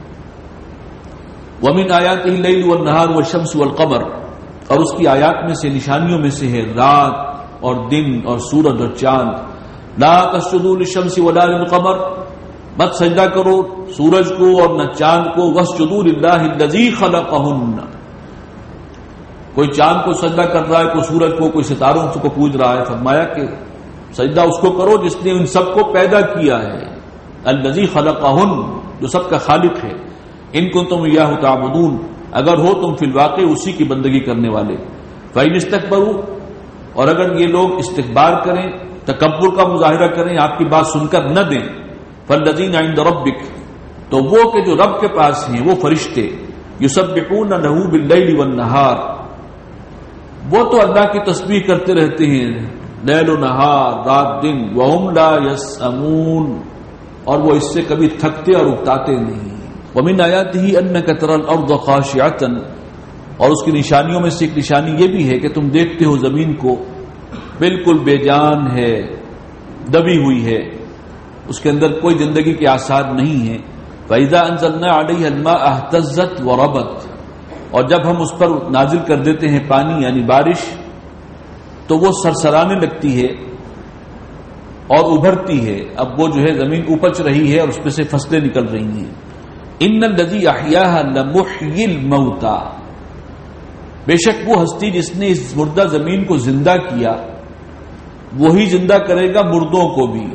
ومن آیاتہ اللیل والنہار والشمس والقمر، اور اس کی آیات میں سے، نشانیوں میں سے ہے رات اور دن اور سورج اور چاند. لا تسجدوا للشمس ولا للقمر، مت سجدہ کرو سورج کو اور نہ چاند کو. واسجدوا للہ الذی خلقہن، کوئی چاند کو سجدہ کر رہا ہے، کوئی سورج کو، کوئی ستاروں کو پوج رہا ہے. فرمایا کہ سجدہ اس کو کرو جس نے ان سب کو پیدا کیا ہے. الذی خلقہن، جو سب کا خالق ہے. ان کنتم ایاہ تعبدون، اگر ہو تم فی الواقع اسی کی بندگی کرنے والے. فإن استکبروا، اور اگر یہ لوگ استکبار کریں، تکبر کا مظاہرہ کریں، آپ کی بات سن کر نہ دیں، فالذین عند ربک، تو وہ کہ جو رب کے پاس ہیں، وہ فرشتے، یسبحون لہ باللیل والنہار، وہ تو اللہ کی تسبیح کرتے رہتے ہیں لیل و نہار، رات دن. وہم لا یسأمون، اور وہ اس سے کبھی تھکتے اور اکتاتے نہیں. ومن آیاتہ انک تری الارض خاشعۃ، اور اس کی نشانیوں میں سے ایک نشانی یہ بھی ہے کہ تم دیکھتے ہو زمین کو بالکل بے جان ہے، دبی ہوئی ہے، اس کے اندر کوئی زندگی کے آثار نہیں ہیں. فإذا انزلنا علیہ الماء اہتزت وربت، اور جب ہم اس پر نازل کر دیتے ہیں پانی یعنی بارش، تو وہ سرسرانے لگتی ہے اور ابھرتی ہے. اب وہ جو ہے زمین اپچ رہی ہے اور اس میں سے فصلیں نکل رہی ہیں. ان الذی احیاها لمحیی الموتى، بے شک وہ ہستی جس نے اس مردہ زمین کو زندہ کیا، وہی زندہ کرے گا مردوں کو بھی.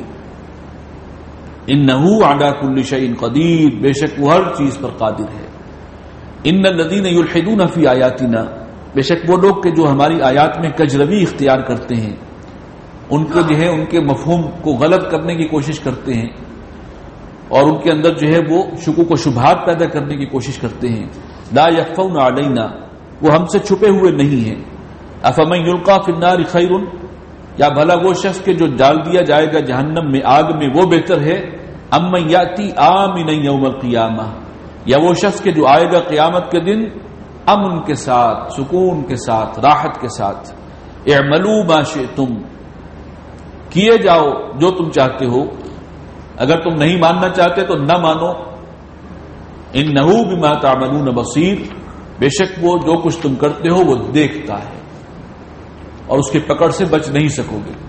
انہ علی کل شیء قدیر، بے شک وہ ہر چیز پر قادر ہے. ان الذین یلحدون فی آیاتنا، بے شک وہ لوگ کہ جو ہماری آیات میں کجروی اختیار کرتے ہیں، ان کو جو ہے ان کے مفہوم کو غلط کرنے کی کوشش کرتے ہیں، اور ان کے اندر جو ہے وہ شکوک و شبہات پیدا کرنے کی کوشش کرتے ہیں. لا یخفون علینا، وہ ہم سے چھپے ہوئے نہیں ہیں. افمن یلقی فی النار خیر، یا بھلا وہ شخص کے جو ڈال دیا جائے گا جہنم میں، آگ میں، وہ بہتر ہے. امن یاتی آمنا یوم القیامہ، یا وہ شخص کے جو آئے گا قیامت کے دن امن کے ساتھ، سکون کے ساتھ، راحت کے ساتھ. اعملوا ما شئتم، کیے جاؤ جو تم چاہتے ہو. اگر تم نہیں ماننا چاہتے تو نہ مانو. انہ بما تعملون بصیر، بے شک وہ جو کچھ تم کرتے ہو وہ دیکھتا ہے اور اس کی پکڑ سے بچ نہیں سکو گے.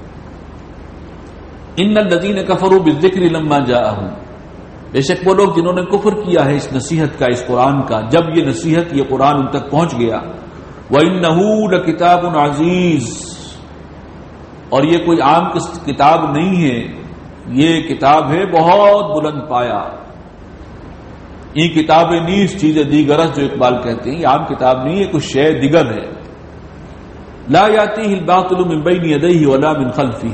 ان الذین کفروا بالذکر لما جاءہم، بے شک وہ لوگ جنہوں نے کفر کیا ہے اس نصیحت کا، اس قرآن کا، جب یہ نصیحت، یہ قرآن ان تک پہنچ گیا. وَإِنَّهُ لَكِتَابٌ عَزِيزٌ، اور یہ کوئی عام کتاب نہیں ہے، یہ کتاب ہے بہت بلند پایا. یہ کتاب نیز چیز دیگرس جو اقبال کہتے ہیں، یہ عام کتاب نہیں ہے، کچھ شے دیگر ہے. لا یاتیہ الباطل من بین یدیہ ولا من خلفہ،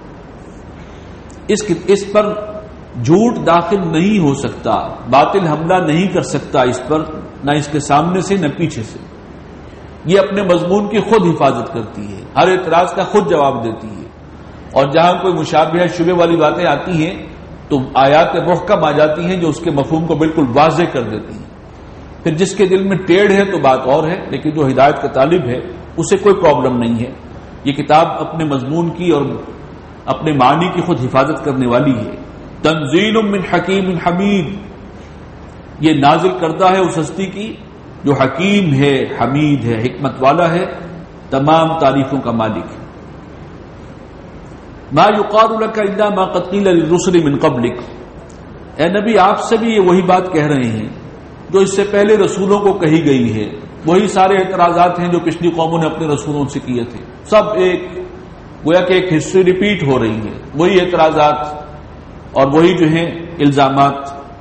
اس اس پر جھوٹ داخل نہیں ہو سکتا، باطل حملہ نہیں کر سکتا اس پر، نہ اس کے سامنے سے نہ پیچھے سے. یہ اپنے مضمون کی خود حفاظت کرتی ہے، ہر اعتراض کا خود جواب دیتی ہے. اور جہاں کوئی مشابہہ شبہ والی باتیں آتی ہیں تو آیات محکم آ جاتی ہیں جو اس کے مفہوم کو بالکل واضح کر دیتی ہیں. پھر جس کے دل میں ٹیڑھ ہے تو بات اور ہے، لیکن جو ہدایت کا طالب ہے اسے کوئی پرابلم نہیں ہے. یہ کتاب اپنے مضمون کی اور اپنے معنی کی خود حفاظت کرنے والی ہے. تنزیل من حکیم حمید، یہ نازل کردہ ہے اس ہستی کی جو حکیم ہے، حمید ہے، حکمت والا ہے، تمام تعریفوں کا مالک ہے. ما یقال لک الا ما قد قیل للرسل من قبلک، اے نبی آپ سے بھی یہ وہی بات کہہ رہے ہیں جو اس سے پہلے رسولوں کو کہی گئی ہے. وہی سارے اعتراضات ہیں جو پچھلی قوموں نے اپنے رسولوں سے کیے تھے، سب ایک گویا کہ ایک ہسٹری ریپیٹ ہو رہی ہے، وہی اعتراضات اور وہی جو ہیں الزامات.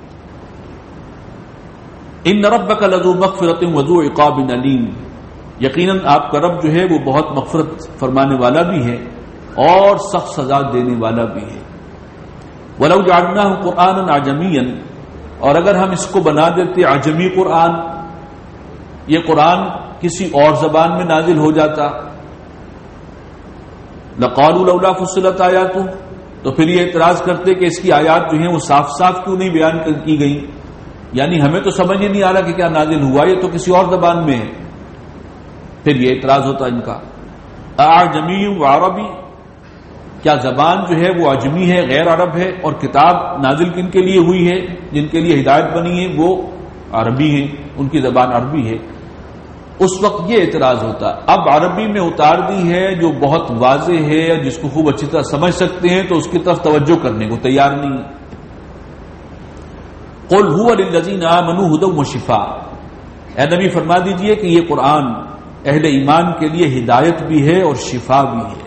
ان ربک لذو مغفرۃ وذو عقاب علیم، یقیناً آپ کا رب جو ہے وہ بہت مغفرت فرمانے والا بھی ہے اور سخت سزا دینے والا بھی ہے. وَلَوْ جَعَلْنَاهُ قُرْآنًا عَجَمِيًّا، اور اگر ہم اس کو بنا دیتے عجمی قرآن، یہ قرآن کسی اور زبان میں نازل ہو جاتا، لَقَالُوا لَوْلَا فُصِّلَتْ آيَاتُهُ، تو پھر یہ اعتراض کرتے کہ اس کی آیات جو ہیں وہ صاف صاف کیوں نہیں بیان کی گئی، یعنی ہمیں تو سمجھ ہی نہیں آ رہا کہ کیا نازل ہوا، یہ تو کسی اور زبان میں ہے. پھر یہ اعتراض ہوتا ان کا. اعجمی و عربی، کیا زبان جو ہے وہ عجمی ہے، غیر عرب ہے، اور کتاب نازل کن کے لیے ہوئی ہے، جن کے لیے ہدایت بنی ہے وہ عربی ہیں، ان کی زبان عربی ہے. اس وقت یہ اعتراض ہوتا. اب عربی میں اتار دی ہے جو بہت واضح ہے، جس کو خوب اچھی طرح سمجھ سکتے ہیں، تو اس کی طرف توجہ کرنے کو تیار نہیں. قل هو للذین آمنوا ھدی وشفاء، اے نبی فرما دیجئے کہ یہ قرآن اہل ایمان کے لیے ہدایت بھی ہے اور شفا بھی ہے.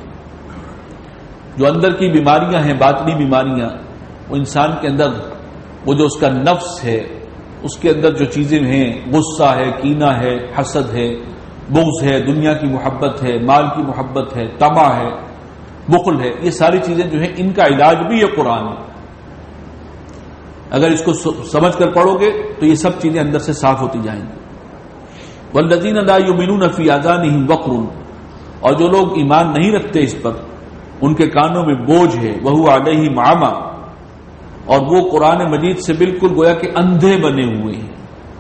جو اندر کی بیماریاں ہیں، باطنی بیماریاں، وہ انسان کے اندر وہ جو اس کا نفس ہے، اس کے اندر جو چیزیں ہیں، غصہ ہے، کینہ ہے، حسد ہے، بغض ہے، دنیا کی محبت ہے، مال کی محبت ہے، طمع ہے، بخل ہے، یہ ساری چیزیں جو ہیں ان کا علاج بھی یہ قرآن ہے. اگر اس کو سمجھ کر پڑھو گے تو یہ سب چیزیں اندر سے صاف ہوتی جائیں گی. والذین لا یؤمنون فی آذانہم وقر، اور جو لوگ ایمان نہیں رکھتے اس پر، ان کے کانوں میں بوجھ ہے. وہو علیہم عمی، اور وہ قرآن مجید سے بالکل گویا کہ اندھے بنے ہوئے ہیں،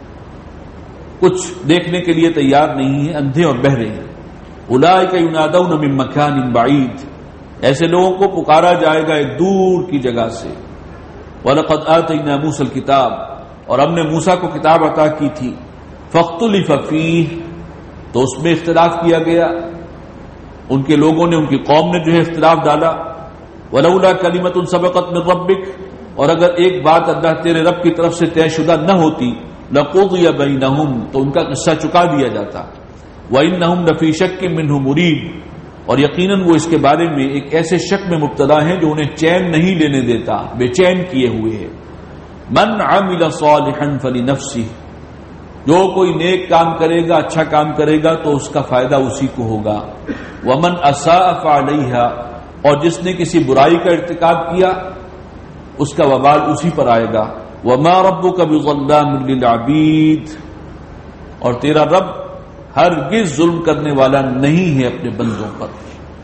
کچھ دیکھنے کے لیے تیار نہیں ہیں، اندھے اور بہرے ہیں. اولئک ینادون من مکان بعید، ایسے لوگوں کو پکارا جائے گا ایک دور کی جگہ سے. وَلَقَدْ آتَيْنَا مُوسَى الْكِتَابَ، اور ہم نے موسیٰ کو کتاب عطا کی تھی. فَاخْتُلِفَ فِيهِ، تو اس میں اختلاف کیا گیا، ان کے لوگوں نے، ان کی قوم نے جو ہے اختلاف ڈالا. وَلَوْلَا كَلِمَةٌ سَبَقَتْ مِنْ رَبِّكَ، اور اگر ایک بات اللہ تیرے رب کی طرف سے طے شدہ نہ ہوتی، لَقُضِيَ بَيْنَهُمْ، تو ان کا قصہ چکا دیا جاتا. وَإِنَّهُمْ لَفِي شَكٍّ مِّنْهُ مُرِيبٍ، اور یقیناً وہ اس کے بارے میں ایک ایسے شک میں مبتلا ہیں جو انہیں چین نہیں لینے دیتا، بے چین کیے ہوئے ہیں. مَنْ عَمِلَ صَالِحًا فَلِنَفْسِهِ، جو کوئی نیک کام کرے گا، اچھا کام کرے گا تو اس کا فائدہ اسی کو ہوگا. وَمَنْ أَسَاءَ فَعَلَيْهَا، اور جس نے کسی برائی کا ارتکاب کیا اس کا وبال اسی پر آئے گا. وَمَا رَبُّكَ بِظَلَّامٍ لِّلْعَبِيدِ، اور تیرا رب ہرگز ظلم کرنے والا نہیں ہے اپنے بندوں پر.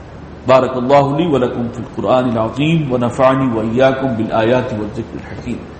بارک اللہ لی ولکم فی القرآن العظیم ونفعنی وإیاکم بالآیات والذکر الحکیم.